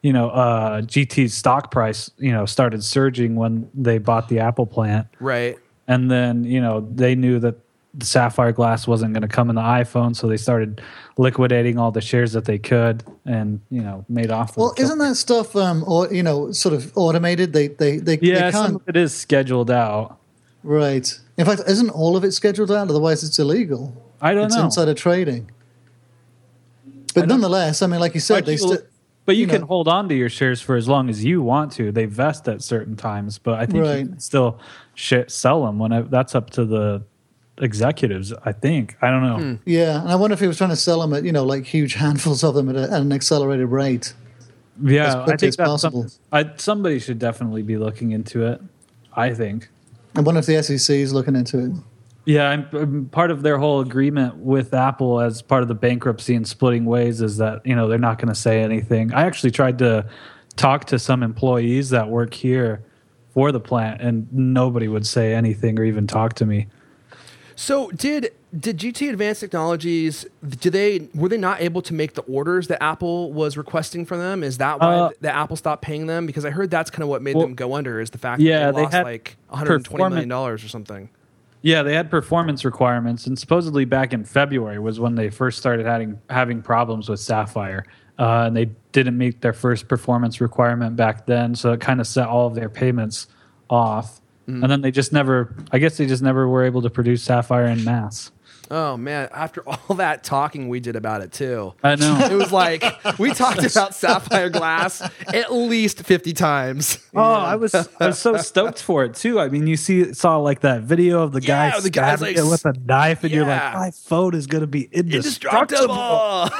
GT's stock price, started surging when they bought the Apple plant. Right. And then, they knew that the sapphire glass wasn't going to come in the iPhone, so they started liquidating all the shares that they could and, made off. Well, isn't that stuff, sort of automated? They some can't... of it is scheduled out. Right. In fact, isn't all of it scheduled out? Otherwise, it's illegal. I don't It's know. insider trading. But nonetheless, I mean, like you said, they still. But you can hold on to your shares for as long as you want to. They vest at certain times, but I think you can still sell them that's up to the executives. I think. I don't know. Yeah, and I wonder if he was trying to sell them at like huge handfuls of them at an accelerated rate. Yeah, I think that's possible. Somebody should definitely be looking into it. I think. I wonder if the SEC is looking into it. Yeah, I'm part of their whole agreement with Apple as part of the bankruptcy and splitting ways is that, they're not going to say anything. I actually tried to talk to some employees that work here for the plant, and nobody would say anything or even talk to me. So did GT Advanced Technologies, were they not able to make the orders that Apple was requesting from them? Is that why the Apple stopped paying them? Because I heard that's kind of what made them go under, is the fact that they lost like $120 million or something. Yeah, they had performance requirements, and supposedly back in February was when they first started having problems with Sapphire, and they didn't meet their first performance requirement back then, so it kind of set all of their payments off. And then they just never were able to produce Sapphire en masse. Oh, man. After all that talking we did about it, too. I know. It was like, we talked about Sapphire Glass at least 50 times. Oh, I was so stoked for it, too. I mean, you saw like that video of the guy stabbing it with a knife, and you're like, my phone is going to be indestructible.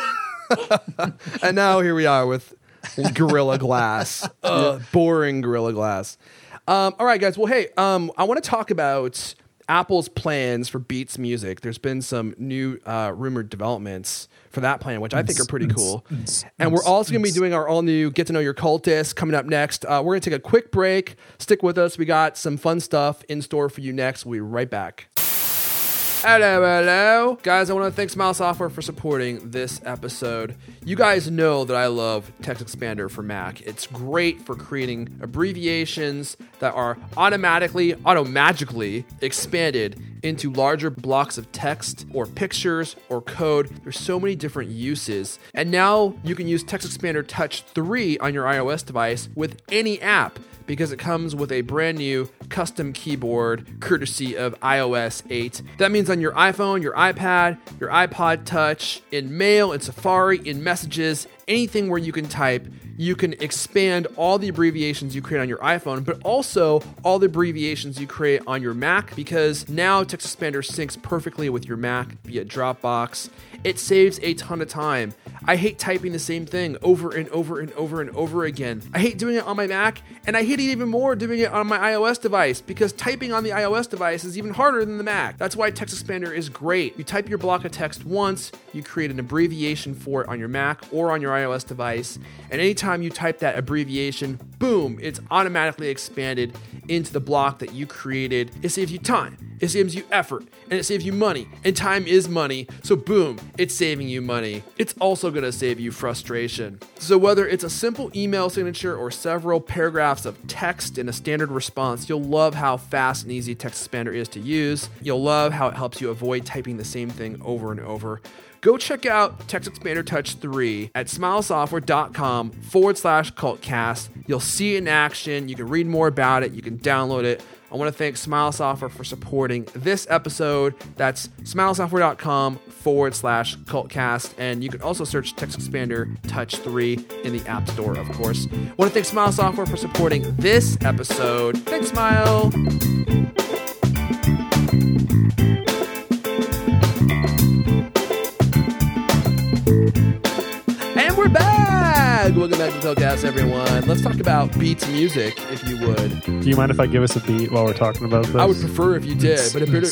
And now here we are with Gorilla Glass. Boring Gorilla Glass. All right, guys. Well, hey, I want to talk about Apple's plans for Beats Music. There's been some new rumored developments for that plan, which I think are pretty cool. And we're also going to be doing our all-new Get to Know Your Cultist coming up next. We're going to take a quick break. Stick with us. We got some fun stuff in store for you next. We'll be right back. Hello. Guys, I want to thank Smile Software for supporting this episode. You guys know that I love TextExpander for Mac. It's great for creating abbreviations that are automagically expanded into larger blocks of text or pictures or code. There's so many different uses. And now you can use TextExpander Touch 3 on your iOS device with any app, because it comes with a brand new custom keyboard courtesy of iOS 8. That means on your iPhone, your iPad, your iPod Touch, in Mail, in Safari, in Messages, anything where you can type, you can expand all the abbreviations you create on your iPhone, but also all the abbreviations you create on your Mac, because now TextExpander syncs perfectly with your Mac via Dropbox. It saves a ton of time. I hate typing the same thing over and over and over and over again. I hate doing it on my Mac, and I hate it even more doing it on my iOS device, because typing on the iOS device is even harder than the Mac. That's why TextExpander is great. You type your block of text once, you create an abbreviation for it on your Mac or on your iOS device, and anytime you type that abbreviation, boom, it's automatically expanded into the block that you created. It saves you time, it saves you effort, and it saves you money, and time is money, so boom, it's saving you money. It's also going to save you frustration. So whether it's a simple email signature or several paragraphs of text in a standard response, you'll love how fast and easy TextExpander is to use. You'll love how it helps you avoid typing the same thing over and over. Go check out TextExpander Touch 3 at smilesoftware.com/cultcast. You'll see it in action. You can read more about it. You can download it. I want to thank Smile Software for supporting this episode. That's smilesoftware.com/cultcast. And you can also search TextExpander Touch 3 in the App Store, of course. I want to thank Smile Software for supporting this episode. Thanks, Smile. And we're back! Welcome back to Telcast, everyone. Let's talk about Beats Music, if you would. Do you mind if I give us a beat while we're talking about this? I would prefer if you did, but if you're...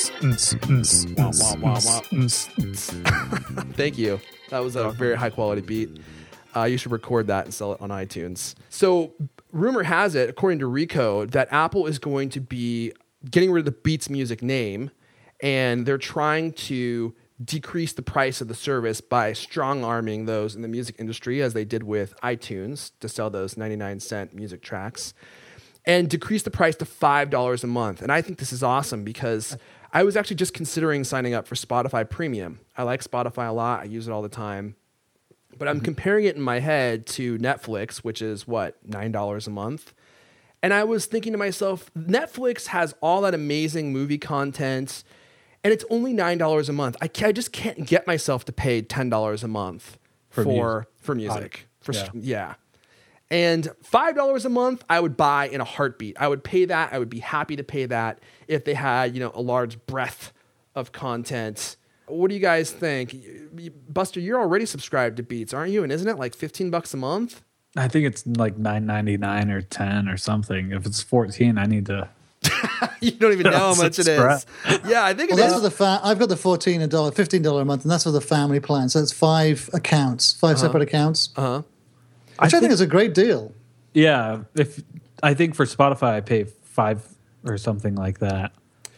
Thank you. That was a very high-quality beat. You should record that and sell it on iTunes. So, rumor has it, according to Recode, that Apple is going to be getting rid of the Beats Music name, and they're trying to decrease the price of the service by strong-arming those in the music industry, as they did with iTunes to sell those 99-cent music tracks, and decrease the price to $5 a month. And I think this is awesome, because I was actually just considering signing up for Spotify Premium. I like Spotify a lot. I use it all the time. But I'm comparing it in my head to Netflix, which is, $9 a month? And I was thinking to myself, Netflix has all that amazing movie content, and it's only $9 a month. I just can't get myself to pay $10 a month for music. Yeah. And $5 a month, I would buy in a heartbeat. I would pay that. I would be happy to pay that if they had, a large breadth of content. What do you guys think? Buster, you're already subscribed to Beats, aren't you? And isn't it like $15 a month? I think it's like $9.99 or $10 or something. If it's 14, I need to. You don't even know how much it is. Yeah, I think that's for the I've got the $15 a month, and that's for the family plan. So it's 5 accounts, 5 separate accounts. Which I think is a great deal. Yeah, I think for Spotify I pay $5 or something like that.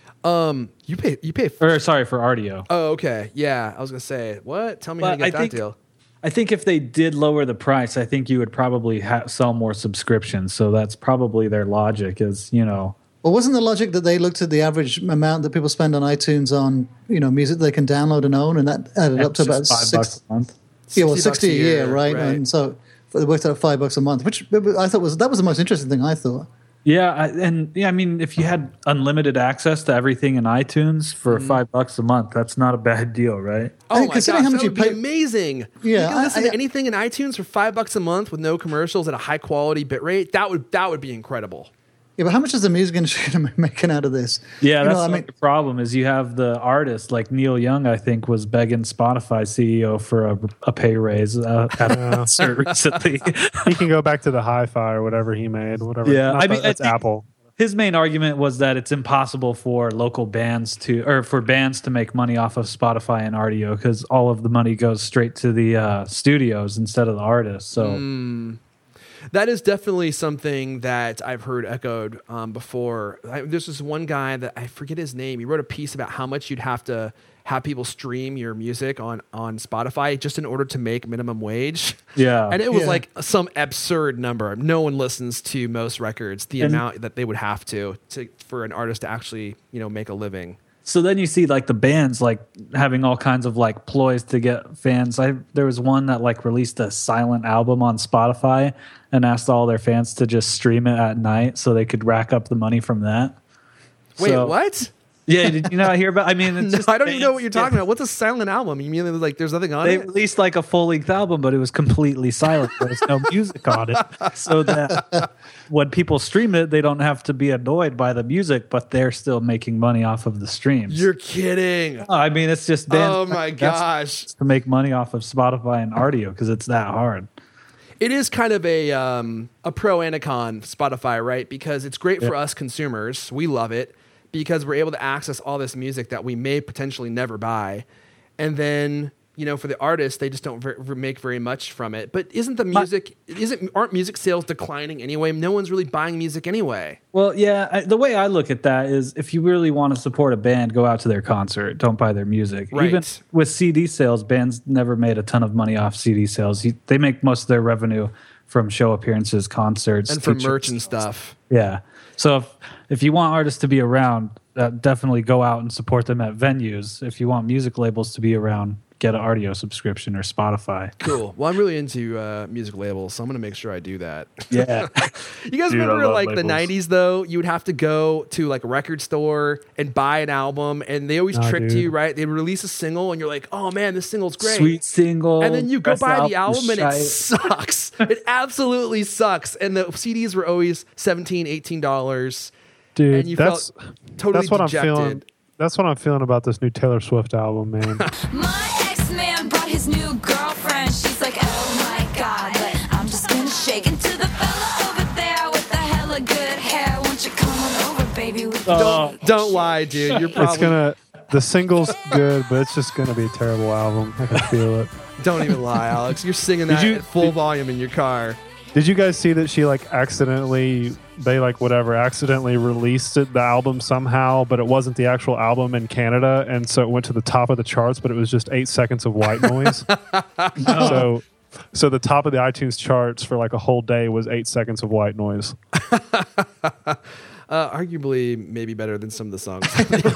You pay for Rdio. Oh, okay. Yeah, I was gonna say what? Tell me how you get that deal. I think if they did lower the price, I think you would probably sell more subscriptions. So that's probably their logic. Well, wasn't the logic that they looked at the average amount that people spend on iTunes on music they can download and own, and that added up to about $5 a month? Yeah, well, 60 a year, right? And so it worked out $5 a month, which I thought was the most interesting thing I thought. Yeah, I mean, if you had unlimited access to everything in iTunes for $5 a month, that's not a bad deal, right? Oh my gosh, how much you pay? Amazing! Yeah, you can listen to anything in iTunes for $5 a month with no commercials at a high quality bitrate. That would be incredible. Yeah, but how much is the music industry making out of this? Yeah, that's the problem. Is you have the artists like Neil Young, I think, was begging Spotify CEO for a pay raise at a concert recently. He can go back to the hi-fi or whatever he made. Whatever. Yeah, that's Apple. His main argument was that it's impossible for local bands to make money off of Spotify and Rdio because all of the money goes straight to the studios instead of the artists. So. That is definitely something that I've heard echoed before. There's this one guy that I forget his name. He wrote a piece about how much you'd have to have people stream your music on Spotify just in order to make minimum wage. Yeah. And it was like some absurd number. No one listens to most records, the amount that they would have to for an artist to actually, make a living. So then you see like the bands like having all kinds of like ploys to get fans. There was one that like released a silent album on Spotify and asked all their fans to just stream it at night so they could rack up the money from that. Wait, what? Yeah, did you not hear about? I mean, it's I don't even know what you're talking about. What's a silent album? You mean like there's nothing on it? They released like a full-length album, but it was completely silent. There was no music on it, so that when people stream it, they don't have to be annoyed by the music, but they're still making money off of the streams. You're kidding. I mean, it's just bands. Oh my gosh, to make money off of Spotify and Rdio because it's that hard. It is kind of a pro and a con Spotify, right? Because it's great for us consumers. We love it. Because we're able to access all this music that we may potentially never buy. And then, for the artists, they just don't make very much from it. But aren't music sales declining anyway? No one's really buying music anyway. Well, yeah, the way I look at that is if you really want to support a band, go out to their concert. Don't buy their music. Right. Even with CD sales, bands never made a ton of money off CD sales. They make most of their revenue from show appearances, concerts. And from merch and stuff. Yeah. So if you want artists to be around, definitely go out and support them at venues. If you want music labels to be around, get an Rdio subscription or Spotify. Cool. Well, I'm really into music labels, so I'm going to make sure I do that. Yeah. You guys remember like labels. The 90s, though? You would have to go to like a record store and buy an album, and they always tricked you, right? They release a single, and you're like, oh, man, this single's great. Sweet single. And then you go buy the album, and it sucks. It absolutely sucks. And the CDs were always $17, $18. Dude, and you felt totally dejected. I'm feeling. That's what I'm feeling about this new Taylor Swift album, man. My ex-man brought his new girlfriend. She's like, oh my God, but I'm just gonna shake into the fella over there with the hella good hair. Won't you come on over, baby? Don't lie, dude. You're probably... The single's good, but it's just gonna be a terrible album. I can feel it. Don't even lie, Alex. You're singing that at full volume in your car. Did you guys see that she accidentally released the album somehow, but it wasn't the actual album in Canada, and so it went to the top of the charts, but it was just 8 seconds of white noise. So the top of the iTunes charts for like a whole day was 8 seconds of white noise. Arguably, maybe better than some of the songs.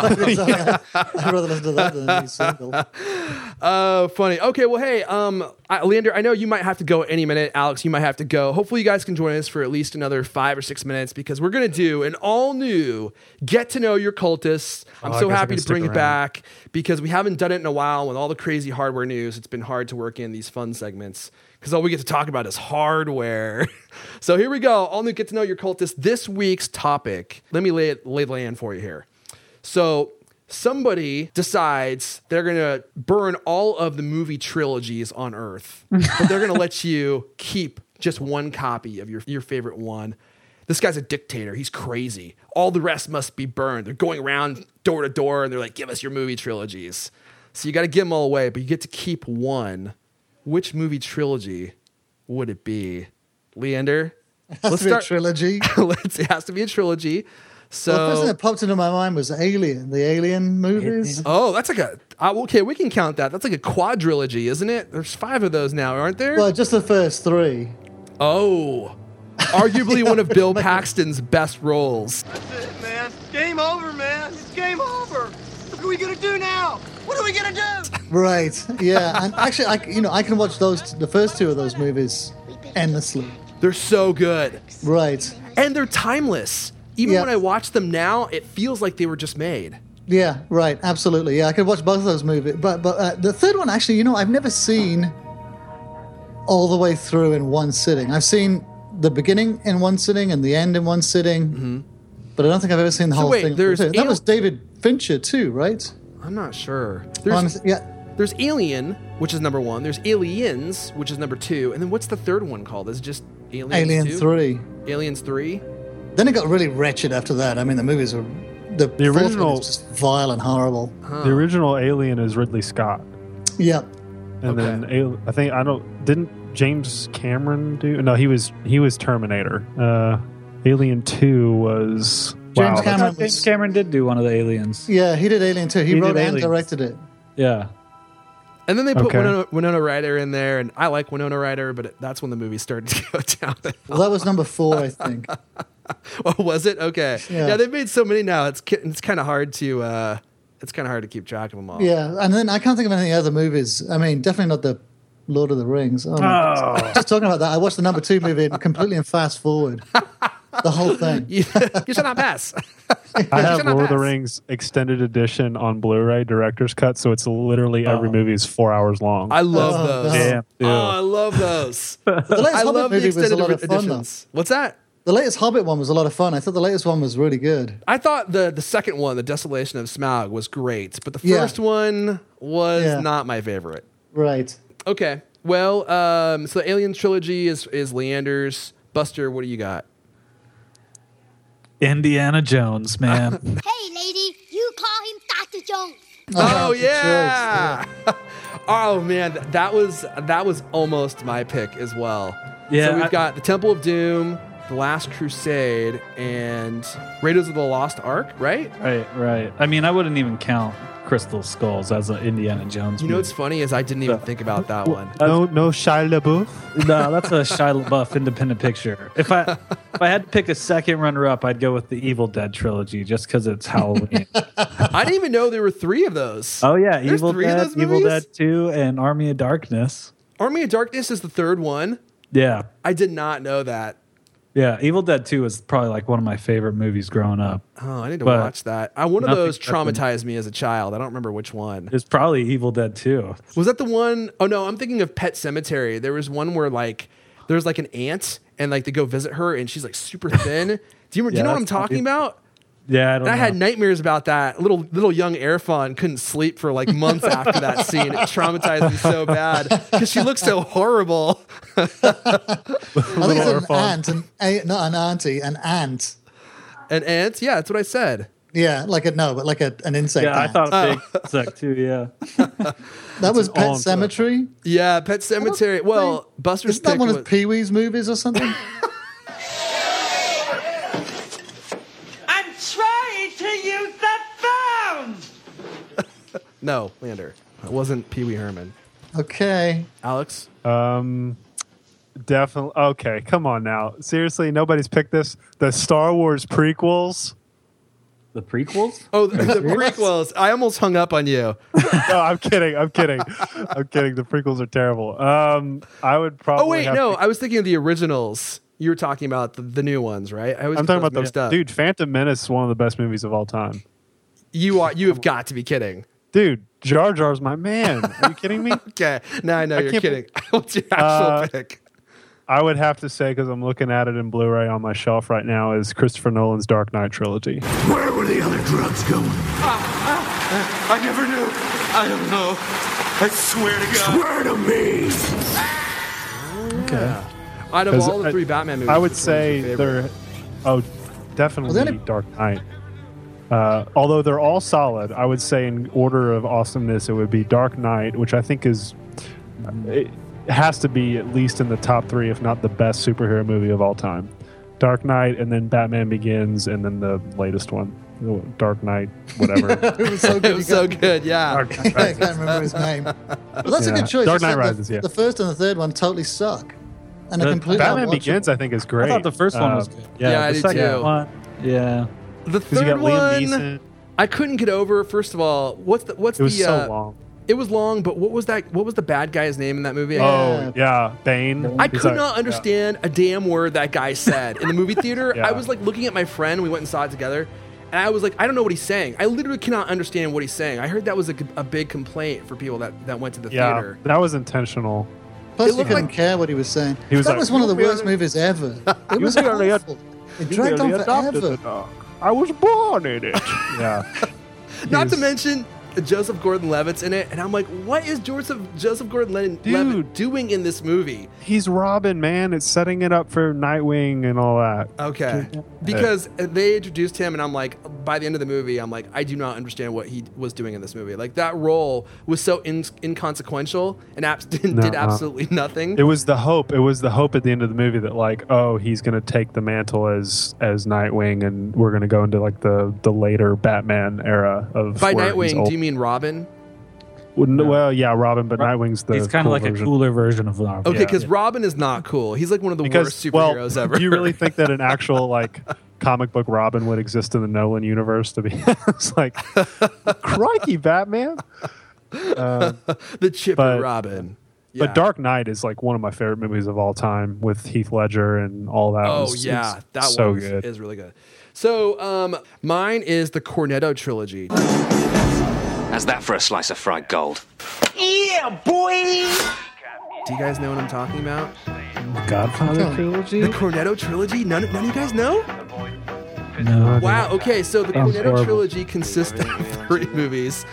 I'd rather listen to that than any single. Funny. Okay, well, hey, Leander, I know you might have to go any minute. Alex, you might have to go. Hopefully you guys can join us for at least another 5 or 6 minutes because we're going to do an all new Get to Know Your Cultists. I'm so happy to bring it back because we haven't done it in a while with all the crazy hardware news. It's been hard to work in these fun segments because all we get to talk about is hardware. So here we go. All new Get to Know Your Cultists. This week's topic. Let me lay the land for you here. So somebody decides they're going to burn all of the movie trilogies on Earth, but they're going to let you keep just one copy of your favorite one. This guy's a dictator. He's crazy. All the rest must be burned. They're going around door to door, and they're like, give us your movie trilogies. So you got to give them all away, but you get to keep one. Which movie trilogy would it be? Leander? It has to be a trilogy. It has to be a trilogy. So the first thing that popped into my mind was Alien, the Alien movies. Oh, that's like okay, we can count that. That's like a quadrilogy, isn't it? There's 5 of those now, aren't there? Well, just the first 3. Oh, arguably one of Bill Paxton's best roles. That's it, man. Game over, man. It's game over. What are we gonna do now? What are we gonna do? Right. Yeah. And actually, I can watch the first 2 of those movies endlessly. They're so good. Right. And they're timeless. Even when I watch them now, it feels like they were just made. Yeah, right. Absolutely. Yeah, I could watch both of those movies. But the third one, actually, I've never seen all the way through in one sitting. I've seen the beginning in one sitting and the end in one sitting. But I don't think I've ever seen the whole thing. That was David Fincher too, right? I'm not sure. There's Alien, which is number 1. There's Aliens, which is number 2. And then what's the third one called? Is it just Aliens Alien 2? 3. Aliens 3? Then it got really wretched after that. I mean, the movies were... The original was just vile and horrible. The original Alien is Ridley Scott. Yep. And then didn't James Cameron do? No, he was Terminator. Alien 2 was... James Cameron did do one of the Aliens. Yeah, he did Alien 2. He wrote and directed it. Yeah. And then they put Winona Ryder in there, and I like Winona Ryder, but that's when the movie started to go down. Well, that was number 4, I think. Oh, was it? Okay. Yeah, they've made so many now. It's kind of hard to keep track of them all. Yeah, and then I can't think of any other movies. I mean, definitely not the Lord of the Rings. Oh. Just talking about that, I watched the number 2 movie completely in fast forward. The whole thing. You should not pass. I have Lord of the Rings extended edition on Blu-ray director's cut, so it's literally every movie is 4 hours long. I love those. Damn, I love those. The latest Hobbit movie was a lot of fun, though. What's that? The latest Hobbit one was a lot of fun. I thought the latest one was really good. I thought the second one, The Desolation of Smaug, was great, but the first one was not my favorite. Right. Okay. Well, so the Alien trilogy is Leander's. Buster, what do you got? Indiana Jones, man. Hey, lady, you call him Dr. Jones. Oh yeah. Oh man, that was almost my pick as well. Yeah. So we've got the Temple of Doom, The Last Crusade, and Raiders of the Lost Ark, right? Right. I mean, I wouldn't even count Crystal Skulls as an Indiana Jones movie. You know what's funny is I didn't even think about that one. No Shia LaBeouf? No, that's a Shia LaBeouf independent picture. If I had to pick a second runner-up, I'd go with the Evil Dead trilogy just because it's Halloween. I didn't even know there were 3 of those. Oh yeah, There's Evil 3 of Dead, those Evil movies? Dead 2, and Army of Darkness. Army of Darkness is the 3rd one. Yeah. I did not know that. Yeah, Evil Dead 2 is probably like one of my favorite movies growing up. Oh, I need to watch that. One of those traumatized me as a child. I don't remember which one. It's probably Evil Dead 2. Was that the one? Oh no, I'm thinking of Pet Sematary. There was one where there's like an aunt and like they go visit her and she's like super thin. Do you know what I'm talking about? Yeah, I had nightmares about that. Little young Erfan couldn't sleep for like months after that scene. It traumatized me so bad because she looks so horrible. I think it's an aunt, not an auntie, an ant. An ant? Yeah, that's what I said. Yeah, like an insect. Yeah, ant. I thought big insect too. Yeah, that was Pet Sematary. Yeah, Pet Sematary. Well, Buster's isn't that one of Pee Wee's movies or something? No, Leander. It wasn't Pee Wee Herman. Okay. Alex? Definitely. Okay, come on now. Seriously, nobody's picked this. The Star Wars prequels. The prequels? Oh, the prequels. I almost hung up on you. No, I'm kidding. I'm kidding. The prequels are terrible. I would probably. Oh wait, no. I was thinking of the originals. You were talking about the new ones, right? I'm talking about those. Dude, Phantom Menace is one of the best movies of all time. You have got to be kidding. Dude, Jar Jar's my man. Are you kidding me? Okay, now I know you're kidding. What's your actual pick? I would have to say, because I'm looking at it in Blu-ray on my shelf right now, is Christopher Nolan's Dark Knight trilogy. Where were the other drugs going? I never knew. I don't know. I swear to God. Swear to me. Okay. Out of all the three Batman movies, I would say they're definitely Dark Knight. Although they're all solid, I would say in order of awesomeness, it would be Dark Knight, which I think is it has to be at least in the top 3, if not the best superhero movie of all time. Dark Knight, and then Batman Begins, and then the latest one, Dark Knight, whatever. It was so good. It was so good, yeah. I can't remember his name. Well, that's a good choice. Dark Knight Rises, The first and the third one totally suck. And Batman Begins, I think, is great. I thought the first one was good. Yeah, I did too. One, yeah. The third one, I couldn't get over. First of all, what's it was so long. It was long, but what was the bad guy's name in that movie? Oh, yeah, Bane. I could not understand a damn word that guy said in the movie theater. Yeah. I was like looking at my friend. We went and saw it together, and I was like, I don't know what he's saying. I literally cannot understand what he's saying. I heard that was a big complaint for people that went to the theater. That was intentional. Plus, you couldn't care what he was saying. That was one of the worst movies ever. It was awful. It dragged on forever. I was born in it. Yeah. Not to mention Joseph Gordon-Levitt's in it, and I'm like, what is Joseph Gordon-Levitt doing in this movie? He's Robin, man. It's setting it up for Nightwing and all that. Okay. Because they introduced him, and I'm like, by the end of the movie, I'm like, I do not understand what he was doing in this movie. Like, that role was so inconsequential and did absolutely nothing. It was the hope. It was the hope at the end of the movie that, like, oh, he's going to take the mantle as Nightwing, and we're going to go into, like, the later Batman era of. By Nightwing, do you mean Robin? Well, yeah, Robin, but Nightwing's the. He's kind of like version. a cooler version of Robin. Okay, because Robin is not cool. He's like one of the worst superheroes ever. Do you really think that an actual like comic book Robin would exist in the Nolan universe? To be, it's like, crikey, Batman. The chipper Robin. Yeah. But Dark Knight is like one of my favorite movies of all time with Heath Ledger and all that. Oh yeah, that so one good. Is really good. So mine is the Cornetto trilogy. How's that for a slice of fried gold? Yeah, boy! Do you guys know what I'm talking about? Godfather trilogy? The Cornetto trilogy? None of you guys know? No. Wow, okay, so the Sounds Cornetto horrible. trilogy consists of 3 movies.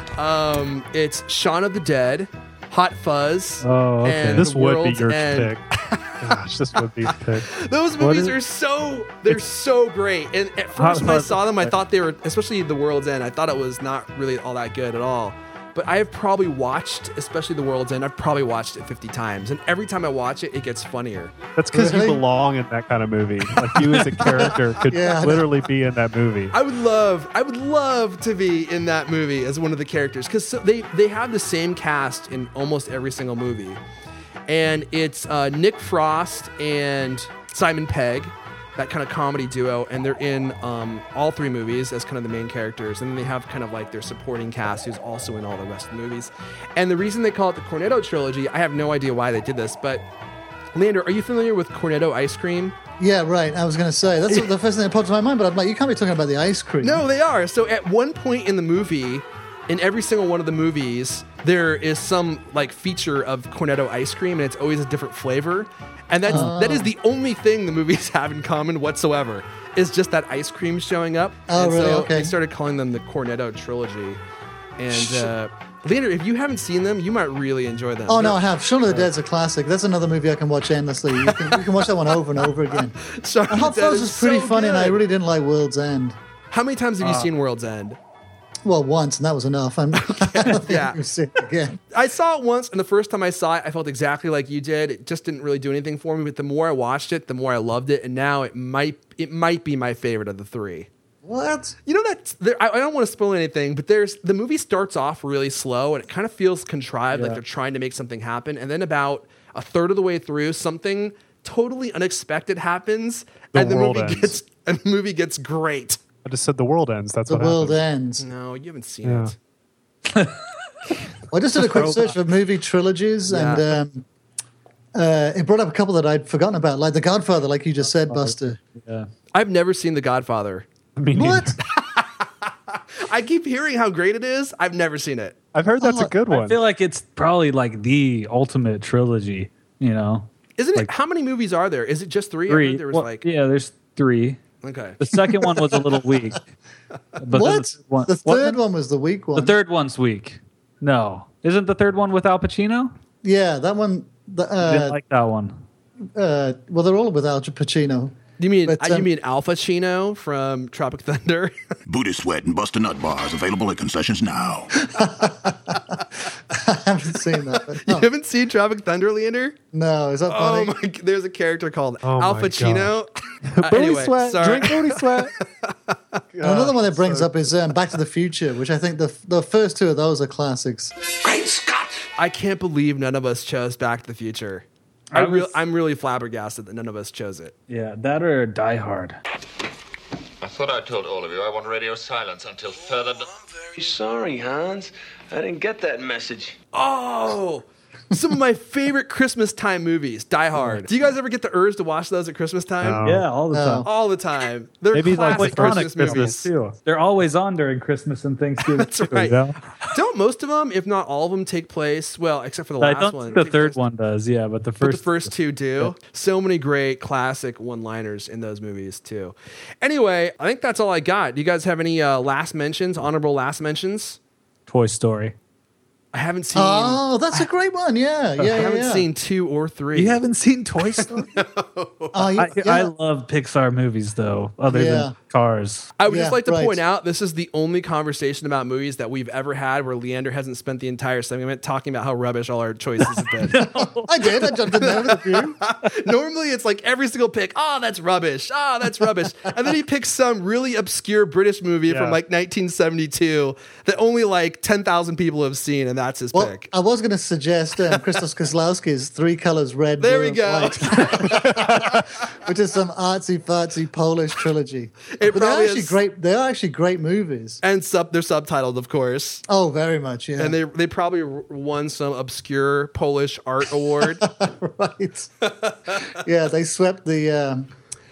It's Shaun of the Dead, Hot Fuzz, Oh, okay. and This The would be World's your End. pick. Gosh, this would be your pick. Those What movies is- are so great. And at first when I saw them, I thought they were, especially The World's End, I thought it was not really all that good at all. But I have probably watched, especially The World's End, I've probably watched it 50 times. And every time I watch it, it gets funnier. That's because you belong in that kind of movie. Like you as a character could literally be in that movie. I would love to be in that movie as one of the characters, because they have the same cast in almost every single movie. And it's Nick Frost and Simon Pegg, that kind of comedy duo, and they're in all 3 movies as kind of the main characters, and then they have kind of like their supporting cast who's also in all the rest of the movies. And the reason they call it the Cornetto trilogy, I have no idea why they did this, but Leander, are you familiar with Cornetto ice cream? Yeah, right. I was going to say that's the first thing that popped to my mind, but I'm like, you can't be talking about the ice cream. No, they are. So at one point in the movie, in every single one of the movies, there is some like feature of Cornetto ice cream, and it's always a different flavor. And that is the only thing the movies have in common whatsoever, is just that ice cream showing up. Oh, and really? so Okay. they started calling them the Cornetto trilogy. And Leander, if you haven't seen them, you might really enjoy them. Oh, no, I have. Shaun of the Dead's a classic. That's another movie I can watch endlessly. You can watch that one over and over again. Shaun And Hot of the Dead Fuzz is was pretty so funny, and I good. really didn't like World's End. How many times have you seen World's End? Well, once, and that was enough. I don't think Yeah. you see it again. I saw it once, and the first time I saw it, I felt exactly like you did. It just didn't really do anything for me. But the more I watched it, the more I loved it, and now it might be my favorite of the 3. What? You know that I don't want to spoil anything, but the movie starts off really slow, and it kind of feels contrived, like they're trying to make something happen. And then about a third of the way through, something totally unexpected happens, and the world movie ends. gets great. I just said The World Ends. That's The what World happens. Ends. No, you haven't seen Yeah. it. I just did a quick search for movie trilogies, and it brought up a couple that I'd forgotten about, like The Godfather, like you just said, Buster. Yeah. I've never seen The Godfather. What? I keep hearing how great it is. I've never seen it. I've heard that's a good I one. feel like it's probably like the ultimate trilogy, you know? Isn't Like- it? How many movies are there? Is it just three? I Three. heard there was Well, like. yeah, there's 3. Okay. The second one was a little weak. But then What? The third one was the weak one. The third one's weak. No. Isn't the third one with Al Pacino? Yeah, that one. Didn't like that one. Well, they're all with Al Pacino. You mean But, you mean Alpha Chino from Tropic Thunder? Booty Sweat and Buster Nut bars available at concessions now. I haven't seen that. But You no. haven't seen Tropic Thunder, Leander? No, is that Oh funny? my! There's a character called Oh my Alpha Chino. Booty Anyway, sweat. sorry. Drink booty sweat. Another one that brings up is Back to the Future, which I think the first two of those are classics. Great Scott! I can't believe none of us chose Back to the Future. I'm really flabbergasted that none of us chose it. Yeah, that or Die Hard. I thought I told all of you I want radio silence until further. I'm very sorry, Hans. I didn't get that message. Oh, some of my favorite Christmas time movies. Die Hard. Do you guys ever get the urge to watch those at Christmas time? No. Yeah, all the time. All the time. They're Maybe like classic Sonic Christmas Christmas movies. too. They're always on during Christmas and Thanksgiving. That's too, right. you know? Don't most of them, if not all of them, take place? Well, except for the I last don't one. think the take third place- one does, yeah, but the But first the first two do. So many great classic one-liners in those movies too. Anyway, I think that's all I got. Do you guys have any last mentions, honorable last mentions? Toy Story. I haven't seen. Oh, that's a great one. Yeah, I yeah, haven't yeah. seen 2 or 3. You haven't seen Toy Story? Oh, yeah. I love Pixar movies though, other Yeah. than Cars. I would Yeah, just like to right. point out this is the only conversation about movies that we've ever had where Leander hasn't spent the entire segment talking about how rubbish all our choices have been. I did. I jumped in there with you. Normally it's like every single pick, oh, that's rubbish. Oh, that's rubbish. And then he picks some really obscure British movie from like 1972 that only like 10,000 people have seen, and that's his Well, pick. I was going to suggest Christos Kozlowski's Three Colors Red, There Blue, we go. and White, which is some artsy-fartsy Polish trilogy. It But they're probably actually is- great. They are actually great movies. And they're subtitled, of course. Oh, very much, yeah. And they probably won some obscure Polish art award. right. Yeah, they swept the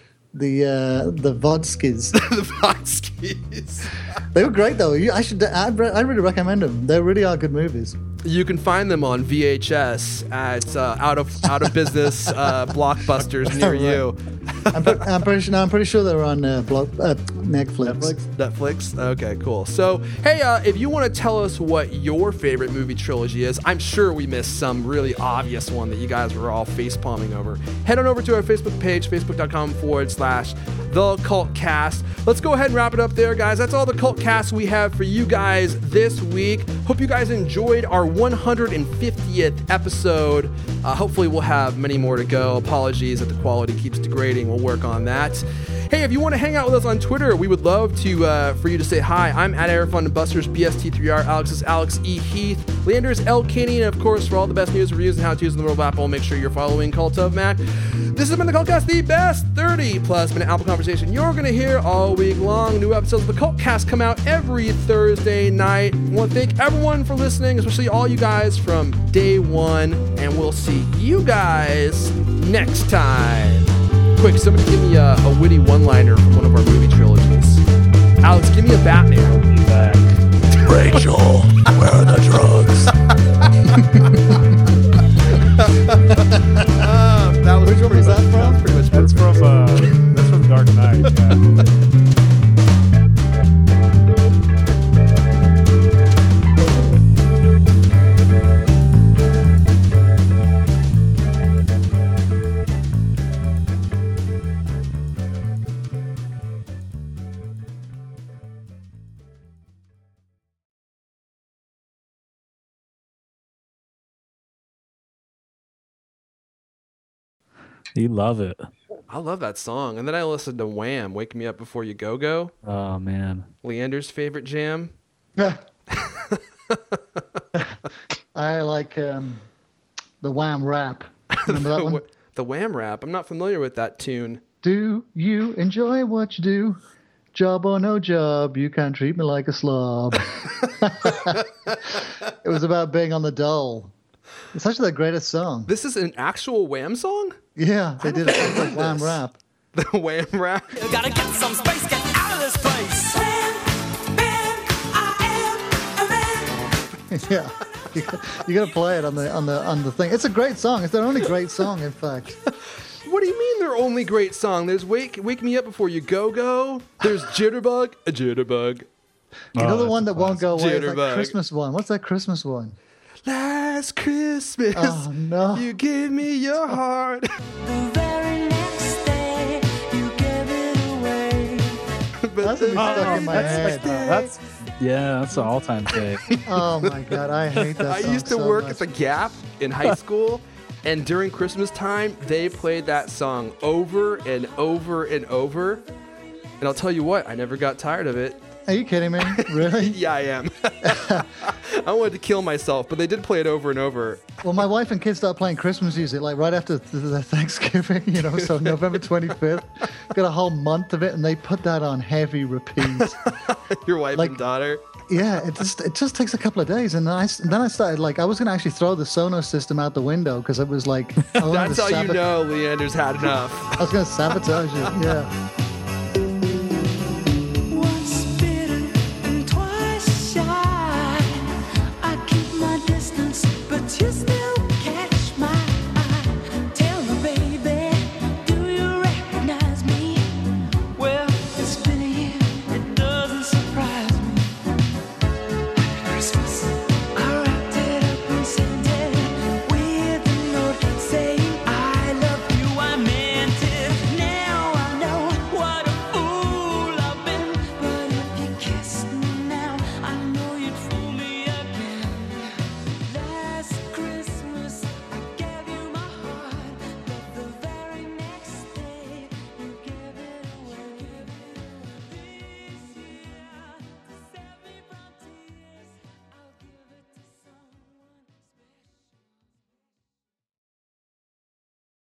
Vodskis. The Vodskis. They were great though. I'd really recommend them. They really are good movies. You can find them on VHS at out of business blockbusters near you. I'm pretty sure they're on Netflix. Netflix? Okay, cool. So, hey, if you want to tell us what your favorite movie trilogy is, I'm sure we missed some really obvious one that you guys were all face-palming over. Head on over to our Facebook page, facebook.com/The Cult Cast. Let's go ahead and wrap it up there, guys. That's all the Cult Cast we have for you guys this week. Hope you guys enjoyed our 150th episode. Hopefully we'll have many more to go. Apologies that the quality keeps degrading. We'll work on that. Hey, if you want to hang out with us on Twitter, we would love to for you to say hi. I'm at Airfun Busters, BST3R. Alex is Alex E. Heath. Leander's L. Kinney. And of course, for all the best news, reviews, and how-tos in the world of Apple, make sure you're following Cult of Mac. This has been the Cultcast, the best 30-plus minute Apple conversation you're going to hear all week long. New episodes of the Cultcast come out every Thursday night. I want to thank everyone for listening, especially all you guys from day one. And we'll see you guys next time. Quick, somebody give me a witty one-liner from one of our movie trilogies. Alex, give me a Batman. Rachel, where are the drugs? Which one was that from? That's from Dark Knight. Yeah. You love it. I love that song. And then I listened to Wham! Wake Me Up Before You Go Go. Oh man. Leander's favorite jam. I like the Wham rap. Remember that one? The Wham rap. I'm not familiar with that tune. Do you enjoy what you do? Job or no job, you can't treat me like a slob. It was about being on the dole. It's actually the greatest song. This is an actual Wham song? Yeah, they did it like Wham Rap. The Wham Rap? You gotta get some space, get out of this place. Yeah, you gotta play it on the thing. It's a great song. It's their only great song, in fact. What do you mean their only great song? There's Wake Me Up Before You Go. There's Jitterbug, a Jitterbug. You know the one that won't go away? It's Jitterbug. that Christmas one. What's that Christmas one? Last Christmas, oh, no. you gave me your heart. The very next day, you gave it away. That's stuck in my head. That's an all-time thing. Oh my god, I hate that song. I used to so work much. at the Gap in high school, and during Christmas time, they played that song over and over and over. And I'll tell you what, I never got tired of it. Are you kidding me? Really? Yeah, I am. I wanted to kill myself, but they did play it over and over. Well, my wife and kids started playing Christmas music like right after the Thanksgiving, so November 25th. Got a whole month of it, and they put that on heavy repeat. Your wife and daughter? Yeah, it just takes a couple of days, and then I started I was going to actually throw the Sonos system out the window because it was like That's how you know Leander's had enough. I was going to sabotage it. Yeah.